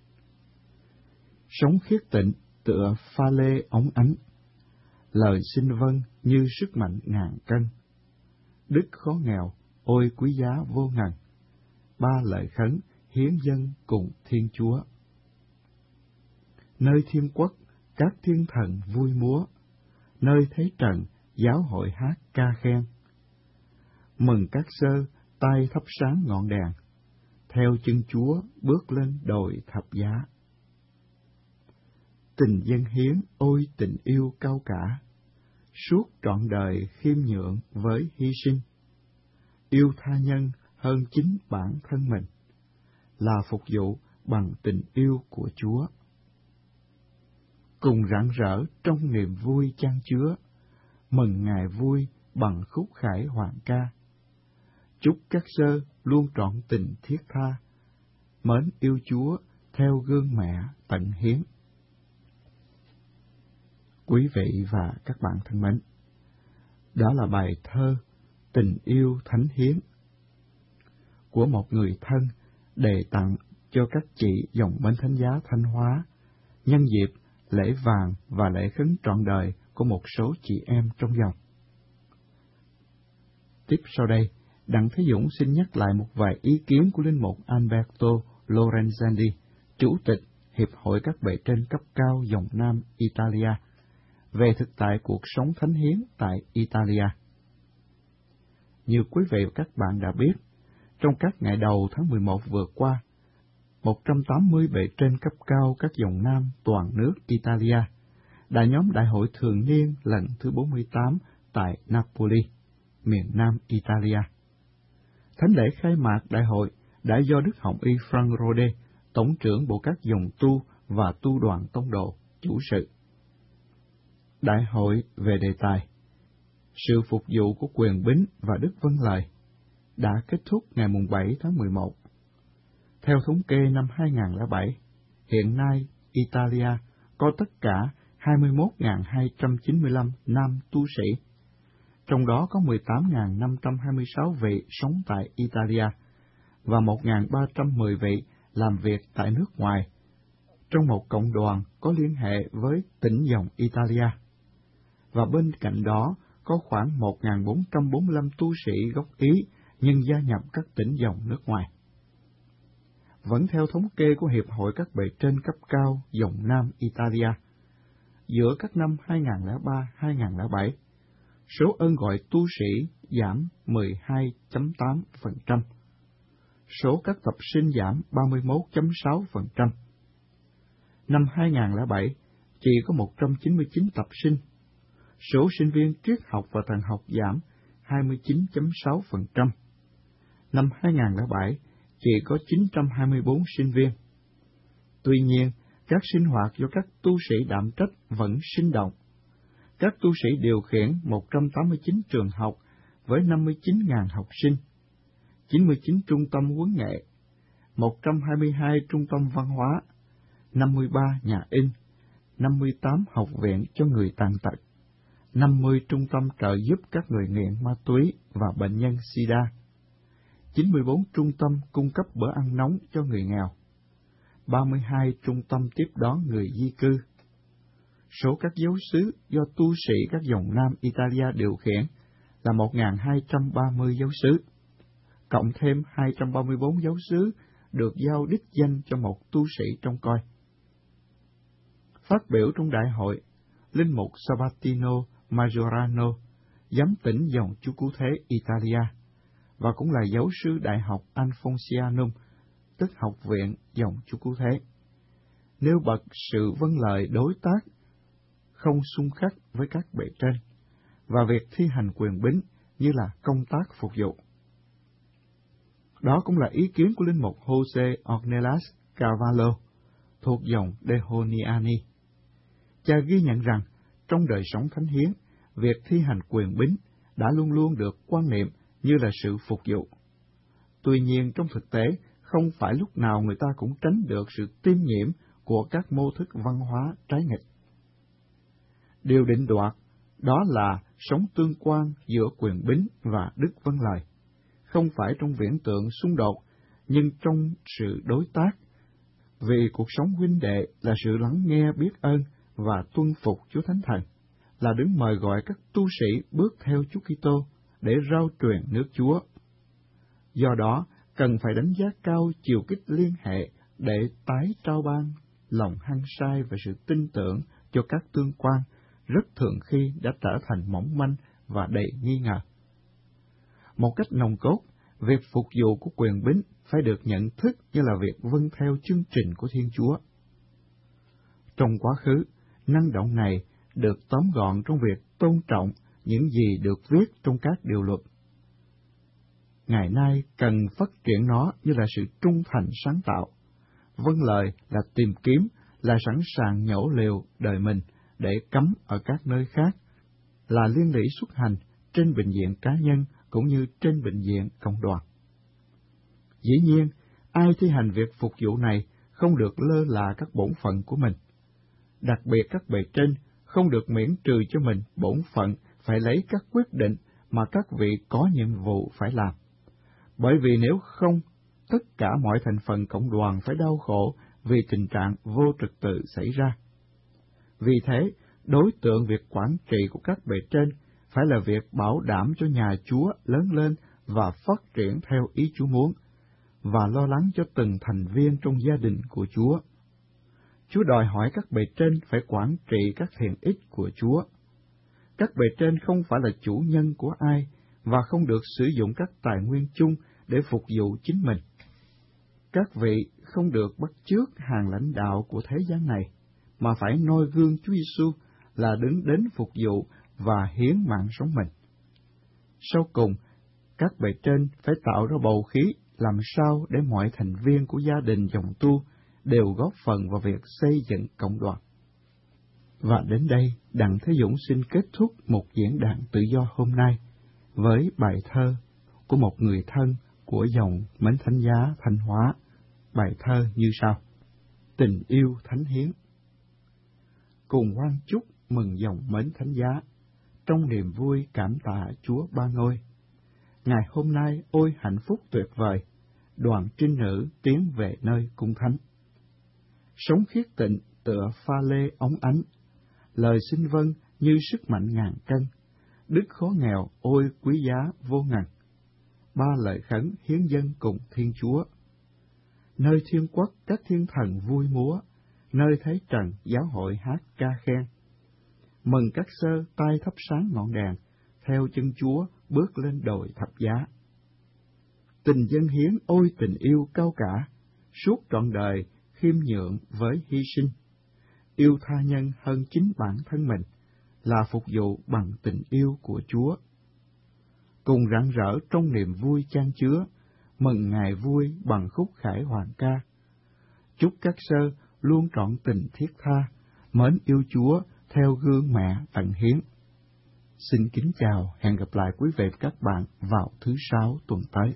Sống khiết tịnh tựa pha lê óng ánh, lời xin vâng như sức mạnh ngàn cân. Đức khó nghèo ôi quý giá vô ngần, ba lời khấn hiến dâng cùng Thiên Chúa. Nơi thiên quốc các thiên thần vui múa, nơi thế trần, giáo hội hát ca khen. Mừng các sơ, tay thắp sáng ngọn đèn, theo chân Chúa bước lên đồi thập giá. Tình dâng hiến, ôi tình yêu cao cả, suốt trọn đời khiêm nhượng với hy sinh. Yêu tha nhân hơn chính bản thân mình, là phục vụ bằng tình yêu của Chúa. Cùng rạng rỡ trong niềm vui chan chứa, mừng Ngài vui bằng khúc khải hoàng ca. Chúc các sơ luôn trọn tình thiết tha, mến yêu Chúa theo gương mẹ tận hiến. Quý vị và các bạn thân mến, đó là bài thơ Tình yêu thánh hiến của một người thân đề tặng cho các chị dòng Bến Thánh Giá Thanh Hóa nhân dịp lễ vàng và lễ khấn trọn đời của một số chị em trong dòng. Tiếp sau đây, Đặng Thế Dũng xin nhắc lại một vài ý kiến của Linh mục Alberto Lorenzani, Chủ tịch Hiệp hội các bề trên cấp cao dòng Nam Italia, về thực tại cuộc sống thánh hiến tại Italia. Như quý vị và các bạn đã biết, trong các ngày đầu tháng 11 vừa qua, 180 bề trên cấp cao các dòng Nam toàn nước Italia đã nhóm đại hội thường niên lần thứ 48 tại Napoli, miền Nam Italia. Thánh lễ khai mạc đại hội đã do Đức Hồng Y Frank Rode, Tổng trưởng Bộ các dòng tu và tu đoàn tông độ, chủ sự. Đại hội về đề tài Sự phục vụ của quyền bính và đức vâng lời đã kết thúc ngày 7 tháng 11. Theo thống kê năm 2007, hiện nay Italia có tất cả 21.295 nam tu sĩ, trong đó có 18.526 vị sống tại Italia và 1.310 vị làm việc tại nước ngoài, trong một cộng đoàn có liên hệ với tỉnh dòng Italia. Và bên cạnh đó có khoảng 1.445 tu sĩ gốc Ý nhưng gia nhập các tỉnh dòng nước ngoài. Vẫn theo thống kê của Hiệp hội các bề trên cấp cao dòng Nam Italia, giữa các năm 2003-2007, số ơn gọi tu sĩ giảm 12.8%, số các tập sinh giảm 31.6%. Năm 2007, chỉ có 199 tập sinh. Số sinh viên triết học và thần học giảm 29.6%. Năm 2007, chỉ có 924 sinh viên. Tuy nhiên, các sinh hoạt do các tu sĩ đảm trách vẫn sinh động. Các tu sĩ điều khiển 189 trường học với 59.000 học sinh, 99 trung tâm huấn nghệ, 122 trung tâm văn hóa, 53 nhà in, 58 học viện cho người tàn tật, 50 trung tâm trợ giúp các người nghiện ma túy và bệnh nhân SIDA, 94 trung tâm cung cấp bữa ăn nóng cho người nghèo, 32 trung tâm tiếp đón người di cư. Số các giáo xứ do tu sĩ các dòng Nam Italia điều khiển là 1.230 giáo xứ, cộng thêm 234 giáo xứ được giao đích danh cho một tu sĩ trông coi. Phát biểu trong đại hội, Linh mục Sabatino Majorano, giám tỉnh dòng Chúa Cứu Thế Italia, và cũng là giáo sư Đại học Alfonsianum, tức học viện dòng Chúa Cứu Thế, nêu bật sự vâng lời đối tác, không xung khắc với các bề trên, và việc thi hành quyền bính như là công tác phục vụ. Đó cũng là ý kiến của Linh mục Jose Ornelas Carvalho, thuộc dòng Dehoniani. Cha ghi nhận rằng, trong đời sống thánh hiến, việc thi hành quyền bính đã luôn luôn được quan niệm như là sự phục vụ. Tuy nhiên, trong thực tế, không phải lúc nào người ta cũng tránh được sự tiêm nhiễm của các mô thức văn hóa trái nghịch. Điều định đoạt đó là sống tương quan giữa quyền bính và đức vâng lời, không phải trong viễn tượng xung đột, nhưng trong sự đối tác, vì cuộc sống huynh đệ là sự lắng nghe biết ơn và tuân phục Chúa Thánh Thần, là đứng mời gọi các tu sĩ bước theo Chúa Kitô để rao truyền nước Chúa. Do đó, cần phải đánh giá cao chiều kích liên hệ để tái trao ban lòng hăng say và sự tin tưởng cho các tương quan, rất thường khi đã trở thành mỏng manh và đầy nghi ngờ. Một cách nòng cốt, việc phục vụ của quyền bính phải được nhận thức như là việc vâng theo chương trình của Thiên Chúa. Trong quá khứ, năng động này được tóm gọn trong việc tôn trọng những gì được viết trong các điều luật. Ngày nay cần phát triển nó như là sự trung thành sáng tạo. Vâng lời là tìm kiếm, là sẵn sàng nhổ liều đời mình để cấm ở các nơi khác, là liên lỉ xuất hành trên bệnh viện cá nhân cũng như trên bệnh viện cộng đoàn. Dĩ nhiên, ai thi hành việc phục vụ này không được lơ là các bổn phận của mình. Đặc biệt các bề trên không được miễn trừ cho mình bổn phận phải lấy các quyết định mà các vị có nhiệm vụ phải làm. Bởi vì nếu không, tất cả mọi thành phần cộng đoàn phải đau khổ vì tình trạng vô trật tự xảy ra. Vì thế, đối tượng việc quản trị của các bề trên phải là việc bảo đảm cho nhà Chúa lớn lên và phát triển theo ý Chúa muốn, và lo lắng cho từng thành viên trong gia đình của Chúa. Chúa đòi hỏi các bề trên phải quản trị các thiện ích của Chúa. Các bề trên không phải là chủ nhân của ai và không được sử dụng các tài nguyên chung để phục vụ chính mình. Các vị không được bắt chước hàng lãnh đạo của thế gian này, mà phải noi gương Chúa Giêsu là đứng đến phục vụ và hiến mạng sống mình. Sau cùng, các bề trên phải tạo ra bầu khí làm sao để mọi thành viên của gia đình dòng tu đều góp phần vào việc xây dựng cộng đoàn. Và đến đây, Đặng Thế Dũng xin kết thúc một diễn đàn tự do hôm nay với bài thơ của một người thân của dòng Mến Thánh Giá Thanh Hóa. Bài thơ như sau: Tình yêu thánh hiến. Cùng hoan chúc mừng dòng Mến Thánh Giá, trong niềm vui cảm tạ Chúa Ba Ngôi. Ngày hôm nay ôi hạnh phúc tuyệt vời, đoàn trinh nữ tiến về nơi cung thánh. Sống khiết tịnh tựa pha lê óng ánh, lời xin vâng như sức mạnh ngàn cân, đức khó nghèo ôi quý giá vô ngần. Ba lời khấn hiến dâng cùng Thiên Chúa. Nơi thiên quốc các thiên thần vui múa, nơi thấy trần giáo hội hát ca khen. Mừng các sơ tay thắp sáng ngọn đèn, theo chân Chúa bước lên đồi thập giá. Tình dân hiến ôi tình yêu cao cả, suốt trọn đời khiêm nhượng với hy sinh. Yêu tha nhân hơn chính bản thân mình, là phục vụ bằng tình yêu của Chúa. Cùng rạng rỡ trong niềm vui chan chứa, mừng ngày vui bằng khúc khải hoàng ca. Chúc các sơ luôn trọn tình thiết tha, mến yêu Chúa theo gương mẹ tận hiến. Xin kính chào, hẹn gặp lại quý vị và các bạn vào thứ Sáu tuần tới.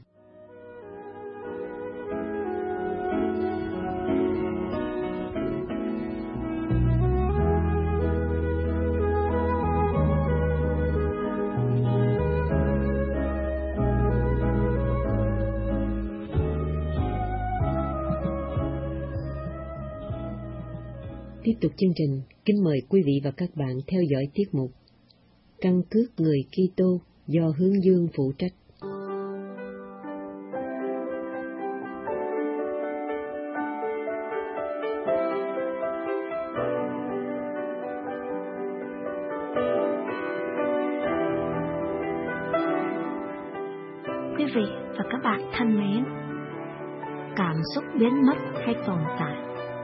Tiếp tục chương trình, kính mời quý vị và các bạn theo dõi tiết mục Căn cước người Kitô do Hướng Dương phụ trách. Quý vị và các bạn thân mến, cảm xúc biến mất hay tồn tại?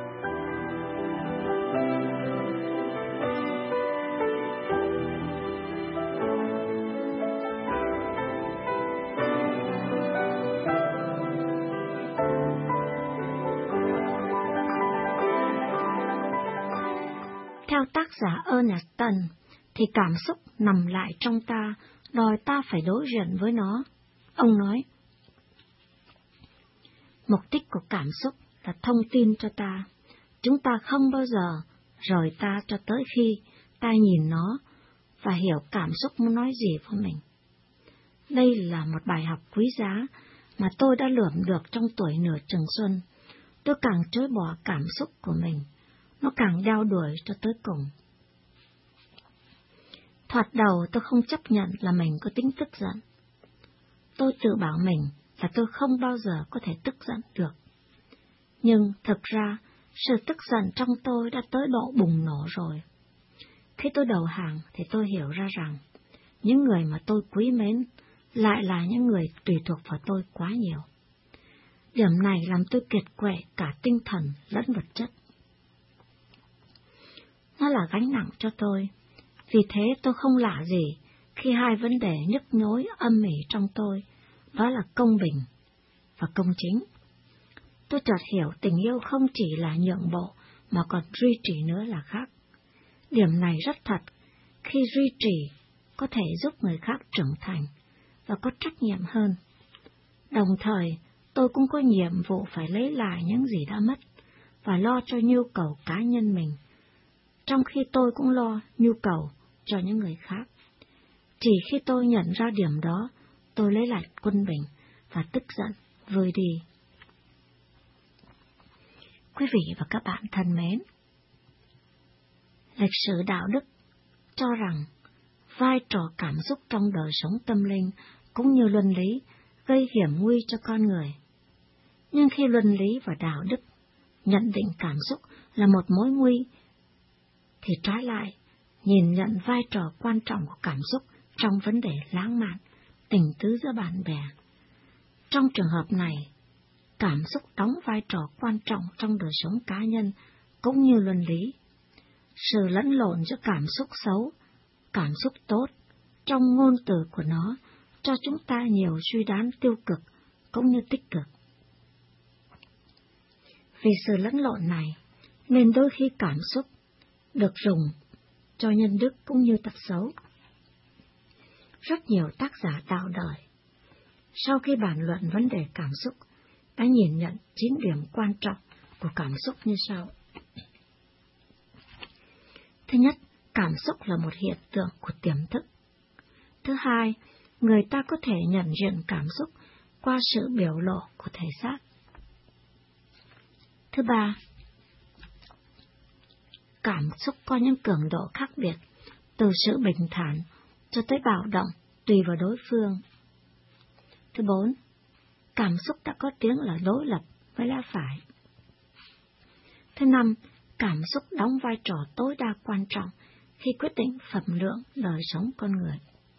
Theo tác giả Ernest Tubb, thì cảm xúc nằm lại trong ta, đòi ta phải đối diện với nó. Ông nói, mục đích của cảm xúc là thông tin cho ta. Chúng ta không bao giờ rời ta cho tới khi ta nhìn nó và hiểu cảm xúc muốn nói gì với mình. Đây là một bài học quý giá mà tôi đã lượm được trong tuổi nửa trường xuân. Tôi càng chối bỏ cảm xúc của mình, nó càng đeo đuổi cho tới cùng. Thoạt đầu tôi không chấp nhận là mình có tính tức giận. Tôi tự bảo mình là tôi không bao giờ có thể tức giận được. Nhưng thực ra, sự tức giận trong tôi đã tới độ bùng nổ rồi. Khi tôi đầu hàng thì tôi hiểu ra rằng những người mà tôi quý mến lại là những người tùy thuộc vào tôi quá nhiều. Điểm này làm tôi kiệt quệ cả tinh thần lẫn vật chất. Nó là gánh nặng cho tôi, vì thế tôi không lạ gì khi hai vấn đề nhức nhối âm ỉ trong tôi, đó là công bình và công chính. Tôi chợt hiểu tình yêu không chỉ là nhượng bộ mà còn duy trì nữa là khác. Điểm này rất thật khi duy trì có thể giúp người khác trưởng thành và có trách nhiệm hơn. Đồng thời, tôi cũng có nhiệm vụ phải lấy lại những gì đã mất và lo cho nhu cầu cá nhân mình, trong khi tôi cũng lo nhu cầu cho những người khác. Chỉ khi tôi nhận ra điểm đó, tôi lấy lại quân bình và tức giận vơi đi. Quý vị và các bạn thân mến, lịch sử đạo đức cho rằng vai trò cảm xúc trong đời sống tâm linh cũng như luân lý gây hiểm nguy cho con người. Nhưng khi luân lý và đạo đức nhận định cảm xúc là một mối nguy, thì trái lại nhìn nhận vai trò quan trọng của cảm xúc trong vấn đề lãng mạn, tình tứ giữa bạn bè. Trong trường hợp này, cảm xúc đóng vai trò quan trọng trong đời sống cá nhân cũng như luân lý. Sự lẫn lộn giữa cảm xúc xấu, cảm xúc tốt trong ngôn từ của nó cho chúng ta nhiều suy đoán tiêu cực cũng như tích cực. Vì sự lẫn lộn này, nên đôi khi cảm xúc được dùng cho nhân đức cũng như tật xấu. Rất nhiều tác giả đạo đời, sau khi bàn luận vấn đề cảm xúc, đã nhìn nhận 9 điểm quan trọng của cảm xúc như sau. Thứ nhất, cảm xúc là một hiện tượng của tiềm thức. Thứ hai, người ta có thể nhận diện cảm xúc qua sự biểu lộ của thể xác. Thứ ba, cảm xúc có những cường độ khác biệt, từ sự bình thản cho tới bạo động, tùy vào đối phương. Thứ bốn, cảm xúc đã có tiếng là đối lập với lẽ phải. Thứ năm, cảm xúc đóng vai trò tối đa quan trọng khi quyết định phẩm lượng đời sống con người.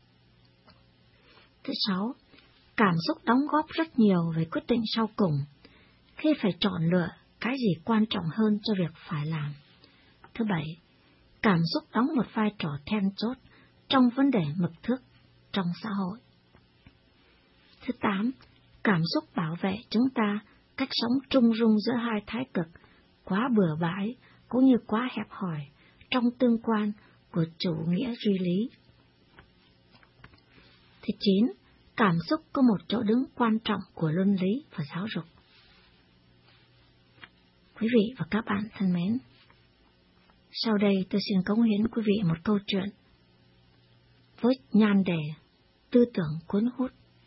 Thứ sáu, cảm xúc đóng góp rất nhiều về quyết định sau cùng, khi phải chọn lựa cái gì quan trọng hơn cho việc phải làm. Thứ bảy, cảm xúc đóng một vai trò then chốt trong vấn đề mực thước trong xã hội. Thứ tám, cảm xúc bảo vệ chúng ta cách sống trung dung giữa hai thái cực, quá bừa bãi cũng như quá hẹp hòi trong tương quan của chủ nghĩa duy lý. Thứ chín, cảm xúc có một chỗ đứng quan trọng của luân lý và giáo dục. Quý vị và các bạn thân mến, sau đây tôi xin cống hiến quý vị một câu chuyện với nhan đề tư tưởng cuốn hút.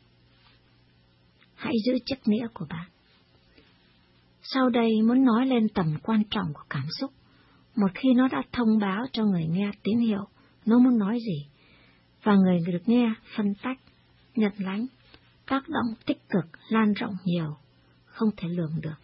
Hãy giữ chức nghĩa của bạn. Sau đây muốn nói lên tầm quan trọng của cảm xúc, một khi nó đã thông báo cho người nghe tín hiệu nó muốn nói gì, và người được nghe phân tách, nhận lãnh, tác động tích cực lan rộng nhiều, không thể lường được.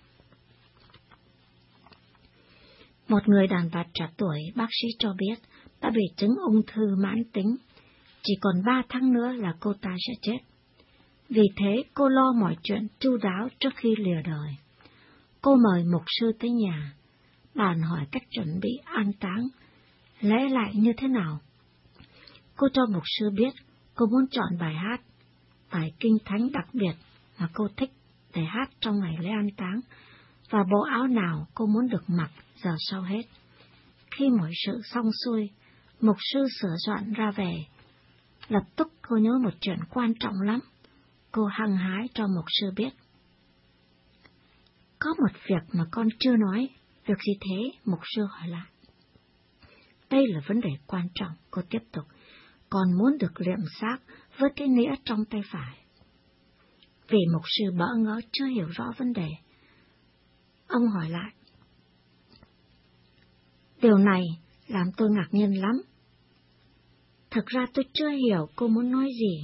Một người đàn bà trẻ tuổi, bác sĩ cho biết, đã bị chứng ung thư mãn tính, chỉ còn 3 tháng nữa là cô ta sẽ chết. Vì thế cô lo mọi chuyện chu đáo trước khi lìa đời. Cô mời mục sư tới nhà, bàn hỏi cách chuẩn bị an táng, lễ lại như thế nào. Cô cho mục sư biết cô muốn chọn bài hát, bài kinh thánh đặc biệt mà cô thích để hát trong ngày lễ an táng, và bộ áo nào cô muốn được mặc giờ sau hết. Khi mọi sự xong xuôi, mục sư sửa soạn ra về. Lập tức cô nhớ một chuyện quan trọng lắm. Cô hăng hái cho mục sư biết. Có một việc mà con chưa nói. Việc gì thế? Mục sư hỏi lại. Đây là vấn đề quan trọng, cô tiếp tục. Con muốn được liệm xác với cái nĩa trong tay phải. Vì mục sư bỡ ngỡ chưa hiểu rõ vấn đề, ông hỏi lại. Điều này làm tôi ngạc nhiên lắm. Thực ra tôi chưa hiểu cô muốn nói gì.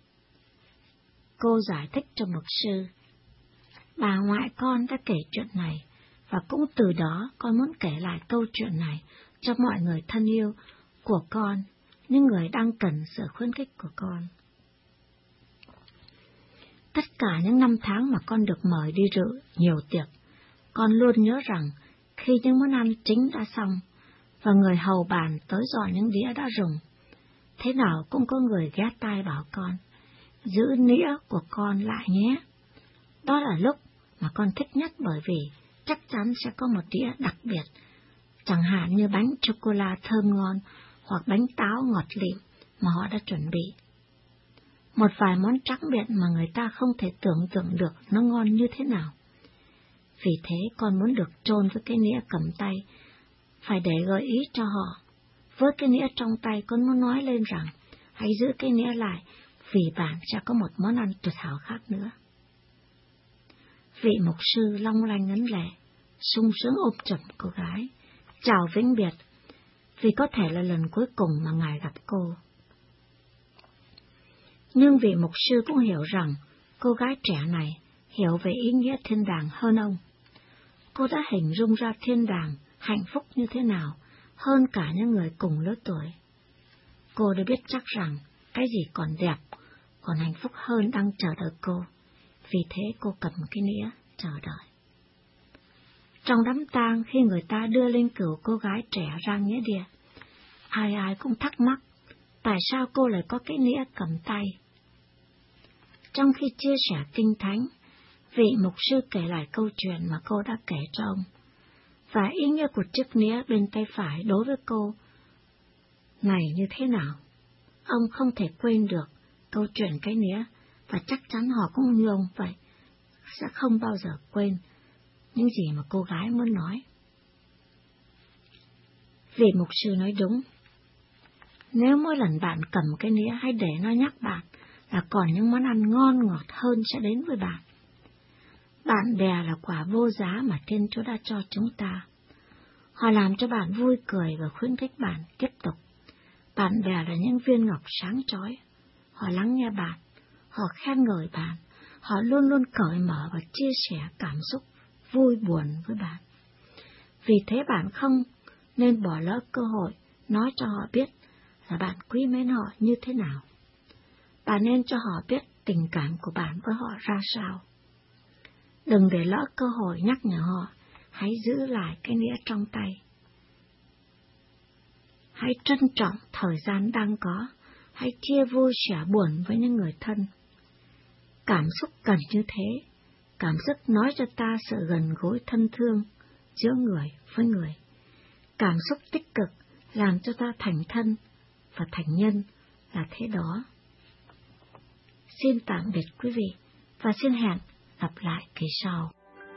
Cô giải thích cho mục sư. Bà ngoại con đã kể chuyện này, và cũng từ đó con muốn kể lại câu chuyện này cho mọi người thân yêu của con, những người đang cần sự khuyến khích của con. Tất cả những năm tháng mà con được mời đi dự nhiều tiệc, con luôn nhớ rằng khi những món ăn chính đã xong và người hầu bàn tới dọn những đĩa đã dùng, thế nào cũng có người ghé tai bảo con, giữ nĩa của con lại nhé. Đó là lúc mà con thích nhất, bởi vì chắc chắn sẽ có một đĩa đặc biệt, chẳng hạn như bánh chocolate thơm ngon hoặc bánh táo ngọt lịm mà họ đã chuẩn bị. Một vài món tráng miệng mà người ta không thể tưởng tượng được nó ngon như thế nào. Vì thế con muốn được chôn với cái nĩa cầm tay, phải để gợi ý cho họ. Với cái nĩa trong tay, con muốn nói lên rằng, hãy giữ cái nĩa lại, vì bạn sẽ có một món ăn tuyệt hảo khác nữa. Vị mục sư long lanh ấn lệ, sung sướng ôm chầm cô gái, chào vĩnh biệt, vì có thể là lần cuối cùng mà ngài gặp cô. Nhưng vị mục sư cũng hiểu rằng cô gái trẻ này hiểu về ý nghĩa thiên đàng hơn ông. Cô đã hình dung ra thiên đàng hạnh phúc như thế nào hơn cả những người cùng lứa tuổi. Cô đã biết chắc rằng cái gì còn đẹp, còn hạnh phúc hơn đang chờ đợi cô. Vì thế cô cầm cái nĩa chờ đợi. Trong đám tang, khi người ta đưa linh cữu cô gái trẻ ra nghĩa địa, ai ai cũng thắc mắc tại sao cô lại có cái nĩa cầm tay. Trong khi chia sẻ kinh thánh, vị mục sư kể lại câu chuyện mà cô đã kể cho ông, và ý nghĩa của chiếc nĩa bên tay phải đối với cô này như thế nào. Ông không thể quên được câu chuyện cái nĩa, và chắc chắn họ cũng như ông vậy, sẽ không bao giờ quên những gì mà cô gái muốn nói. Vị mục sư nói đúng. Nếu mỗi lần bạn cầm cái nĩa, hãy để nó nhắc bạn là còn những món ăn ngon ngọt hơn sẽ đến với bạn. Bạn bè là quả vô giá mà Thiên Chúa đã cho chúng ta. Họ làm cho bạn vui cười và khuyến khích bạn tiếp tục. Bạn bè là những viên ngọc sáng chói. Họ lắng nghe bạn, họ khen ngợi bạn, họ luôn luôn cởi mở và chia sẻ cảm xúc vui buồn với bạn. Vì thế bạn không nên bỏ lỡ cơ hội nói cho họ biết là bạn quý mến họ như thế nào. Bạn nên cho họ biết tình cảm của bạn với họ ra sao. Đừng để lỡ cơ hội nhắc nhở họ, hãy giữ lại cái nĩa trong tay. Hãy trân trọng thời gian đang có, hãy chia vui sẻ buồn với những người thân. Cảm xúc cần như thế, cảm xúc nói cho ta sự gần gũi thân thương giữa người với người. Cảm xúc tích cực làm cho ta thành thân và thành nhân là thế đó. Xin tạm biệt quý vị và xin hẹn gặp lại kỳ sau.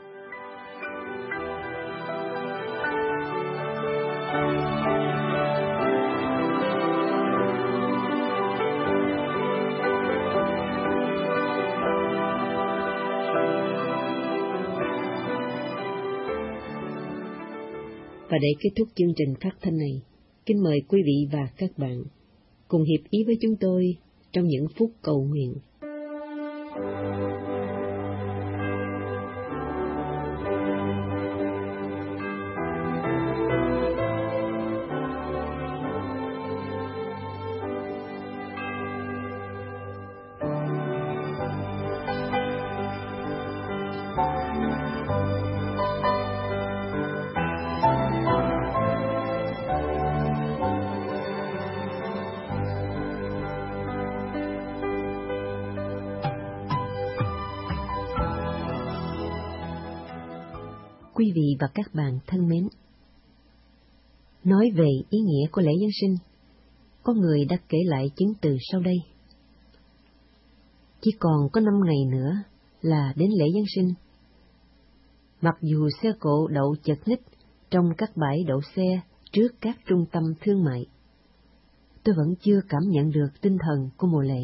Và để kết thúc chương trình phát thanh này, kính mời quý vị và các bạn cùng hiệp ý với chúng tôi trong những phút cầu nguyện. Quý vị và các bạn thân mến, nói về ý nghĩa của lễ Giáng sinh, có người đã kể lại chứng từ sau đây. Chỉ còn có 5 ngày nữa là đến lễ Giáng sinh. Mặc dù xe cộ đậu chật ních trong các bãi đậu xe trước các trung tâm thương mại, tôi vẫn chưa cảm nhận được tinh thần của mùa lễ.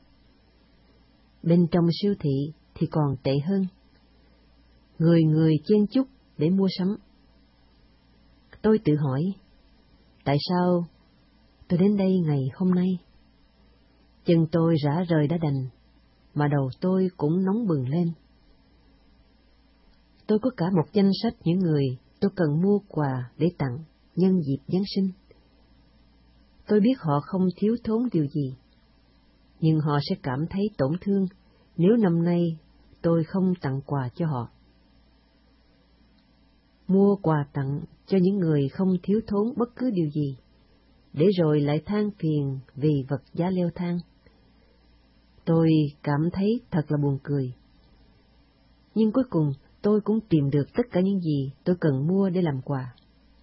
Bên trong siêu thị thì còn tệ hơn. Người người chen chúc để mua sắm. Tôi tự hỏi, tại sao tôi đến đây ngày hôm nay? Chân tôi rã rời đã đành, mà đầu tôi cũng nóng bừng lên. Tôi có cả một danh sách những người tôi cần mua quà để tặng nhân dịp Giáng sinh. Tôi biết họ không thiếu thốn điều gì, nhưng họ sẽ cảm thấy tổn thương nếu năm nay tôi không tặng quà cho họ. Mua quà tặng cho những người không thiếu thốn bất cứ điều gì, để rồi lại than phiền vì vật giá leo thang. Tôi cảm thấy thật là buồn cười. Nhưng cuối cùng tôi cũng tìm được tất cả những gì tôi cần mua để làm quà.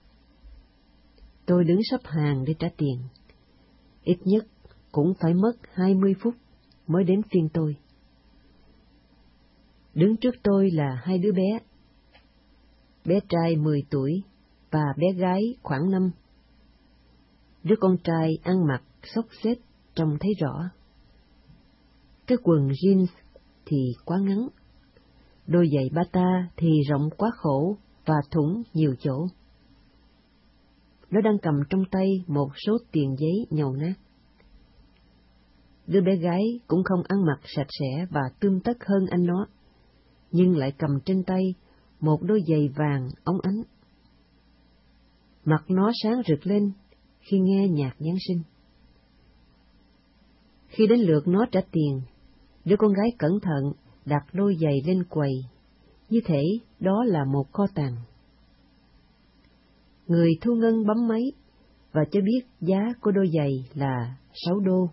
Tôi đứng sắp hàng để trả tiền. Ít nhất cũng phải mất 20 phút mới đến phiên tôi. Đứng trước tôi là hai đứa bé. Bé trai 10 tuổi và bé gái khoảng 5. Đứa con trai ăn mặc xốc xếch trông thấy rõ. Cái quần jeans thì quá ngắn, đôi giày bata thì rộng quá khổ và thủng nhiều chỗ. Nó đang cầm trong tay một số tiền giấy nhầu nát. Đứa bé gái cũng không ăn mặc sạch sẽ và tươm tất hơn anh nó, nhưng lại cầm trên tay một đôi giày vàng óng ánh. Mặt nó sáng rực lên khi nghe nhạc Giáng sinh. Khi đến lượt nó trả tiền, đứa con gái cẩn thận đặt đôi giày lên quầy, như thể đó là một kho tàng. Người thu ngân bấm máy và cho biết giá của đôi giày là 6 đô.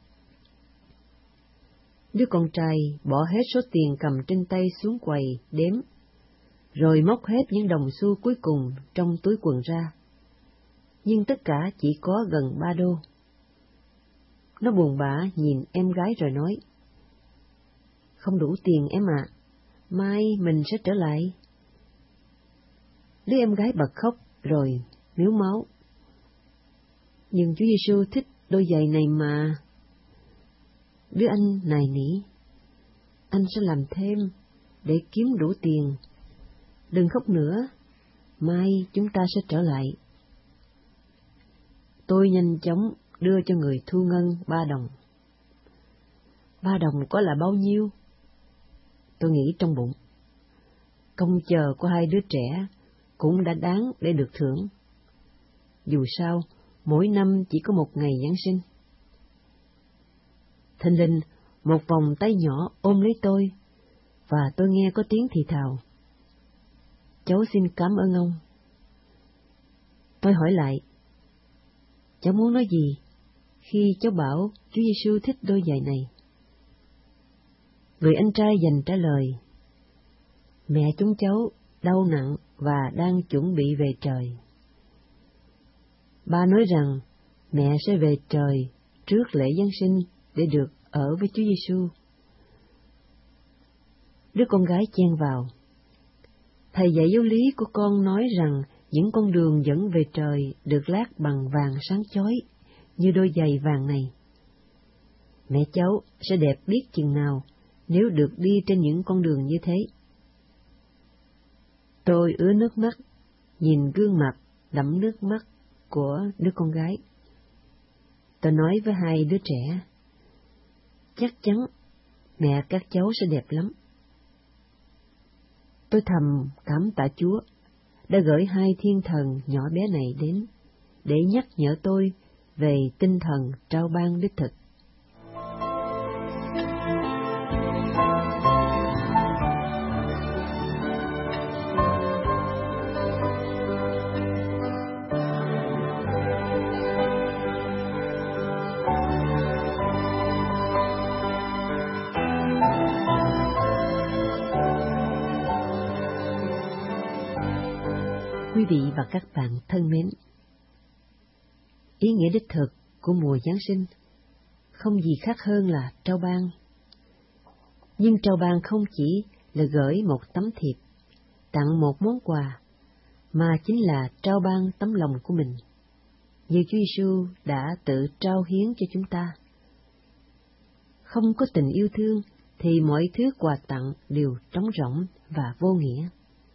Đứa con trai bỏ hết số tiền cầm trên tay xuống quầy đếm, rồi móc hết những đồng xu cuối cùng trong túi quần ra. Nhưng tất cả chỉ có gần 3 đô. Nó buồn bã nhìn em gái rồi nói, "Không đủ tiền em ạ, mai mình sẽ trở lại." Đứa em gái bật khóc rồi mếu máu. "Nhưng Chúa Giêsu thích đôi giày này mà." Đứa anh nài nỉ, "Anh sẽ làm thêm để kiếm đủ tiền. Đừng khóc nữa, mai chúng ta sẽ trở lại." Tôi nhanh chóng đưa cho người thu ngân 3 đồng. 3 đồng có là bao nhiêu? Tôi nghĩ trong bụng. Công chờ của hai đứa trẻ cũng đã đáng để được thưởng. Dù sao, mỗi năm chỉ có một ngày Giáng sinh. Thình lình, một vòng tay nhỏ ôm lấy tôi, và tôi nghe có tiếng thì thào, "Cháu xin cảm ơn ông." Tôi hỏi lại, "Cháu muốn nói gì khi cháu bảo Chúa Giêsu thích đôi giày này?" Người anh trai dành trả lời, "Mẹ chúng cháu đau nặng và đang chuẩn bị về trời. Ba nói rằng mẹ sẽ về trời trước lễ Giáng sinh để được ở với Chúa Giêsu." Đứa con gái chen vào, "Thầy dạy giáo lý của con nói rằng những con đường dẫn về trời được lát bằng vàng sáng chói như đôi giày vàng này. Mẹ cháu sẽ đẹp biết chừng nào nếu được đi trên những con đường như thế." Tôi ứa nước mắt, nhìn gương mặt đẫm nước mắt của đứa con gái. Tôi nói với hai đứa trẻ, "Chắc chắn mẹ các cháu sẽ đẹp lắm." Tôi thầm cảm tạ Chúa đã gửi hai thiên thần nhỏ bé này đến để nhắc nhở tôi về tinh thần trao ban đích thực. Quý vị và các bạn thân mến, ý nghĩa đích thực của mùa Giáng sinh không gì khác hơn là trao ban. Nhưng trao ban không chỉ là gửi một tấm thiệp, tặng một món quà, mà chính là trao ban tấm lòng của mình, như Chúa Giêsu đã tự trao hiến cho chúng ta. Không có tình yêu thương thì mọi thứ quà tặng đều trống rỗng và vô nghĩa.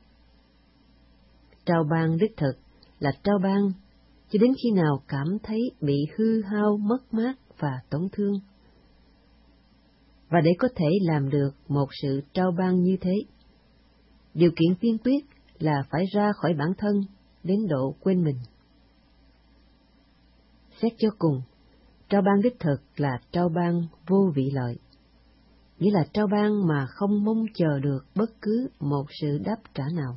Trao ban đích thực là trao ban cho đến khi nào cảm thấy bị hư hao, mất mát và tổn thương. Và để có thể làm được một sự trao ban như thế, điều kiện tiên quyết là phải ra khỏi bản thân đến độ quên mình. Xét cho cùng, trao ban đích thực là trao ban vô vị lợi, nghĩa là trao ban mà không mong chờ được bất cứ một sự đáp trả nào.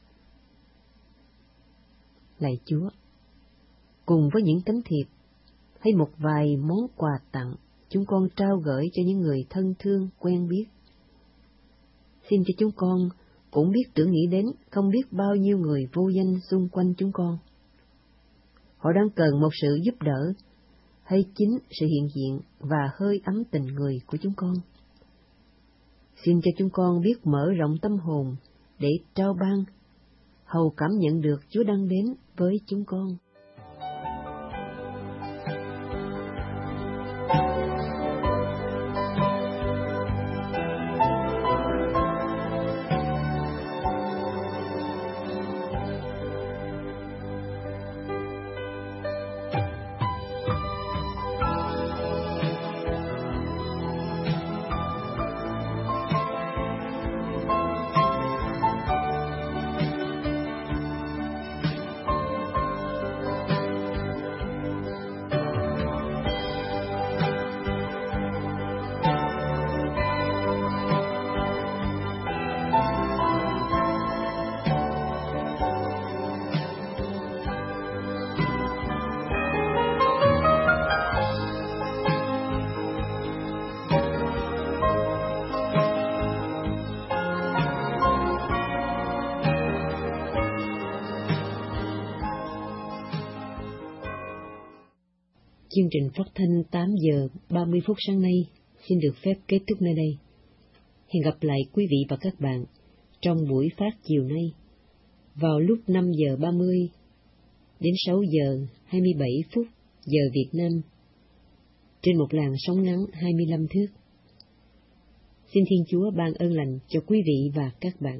Lạy Chúa, cùng với những tấm thiệp hay một vài món quà tặng chúng con trao gửi cho những người thân thương quen biết, xin cho chúng con cũng biết tưởng nghĩ đến không biết bao nhiêu người vô danh xung quanh chúng con. Họ đang cần một sự giúp đỡ, hay chính sự hiện diện và hơi ấm tình người của chúng con. Xin cho chúng con biết mở rộng tâm hồn để trao ban, hầu cảm nhận được Chúa đang đến với chúng con. Chương trình phát thanh 8 giờ 30 phút sáng nay xin được phép kết thúc nơi đây. Hẹn gặp lại quý vị và các bạn trong buổi phát chiều nay vào lúc 5 giờ 30 đến 6 giờ 27 phút giờ Việt Nam trên một làn sóng ngắn 25 thước. Xin Thiên Chúa ban ơn lành cho quý vị và các bạn.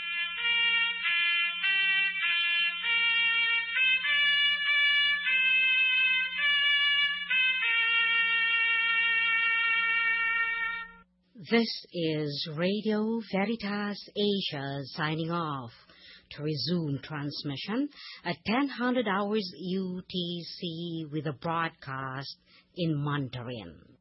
This is Radio Veritas Asia signing off. To resume transmission at 10:00 hours UTC with a broadcast in Mandarin.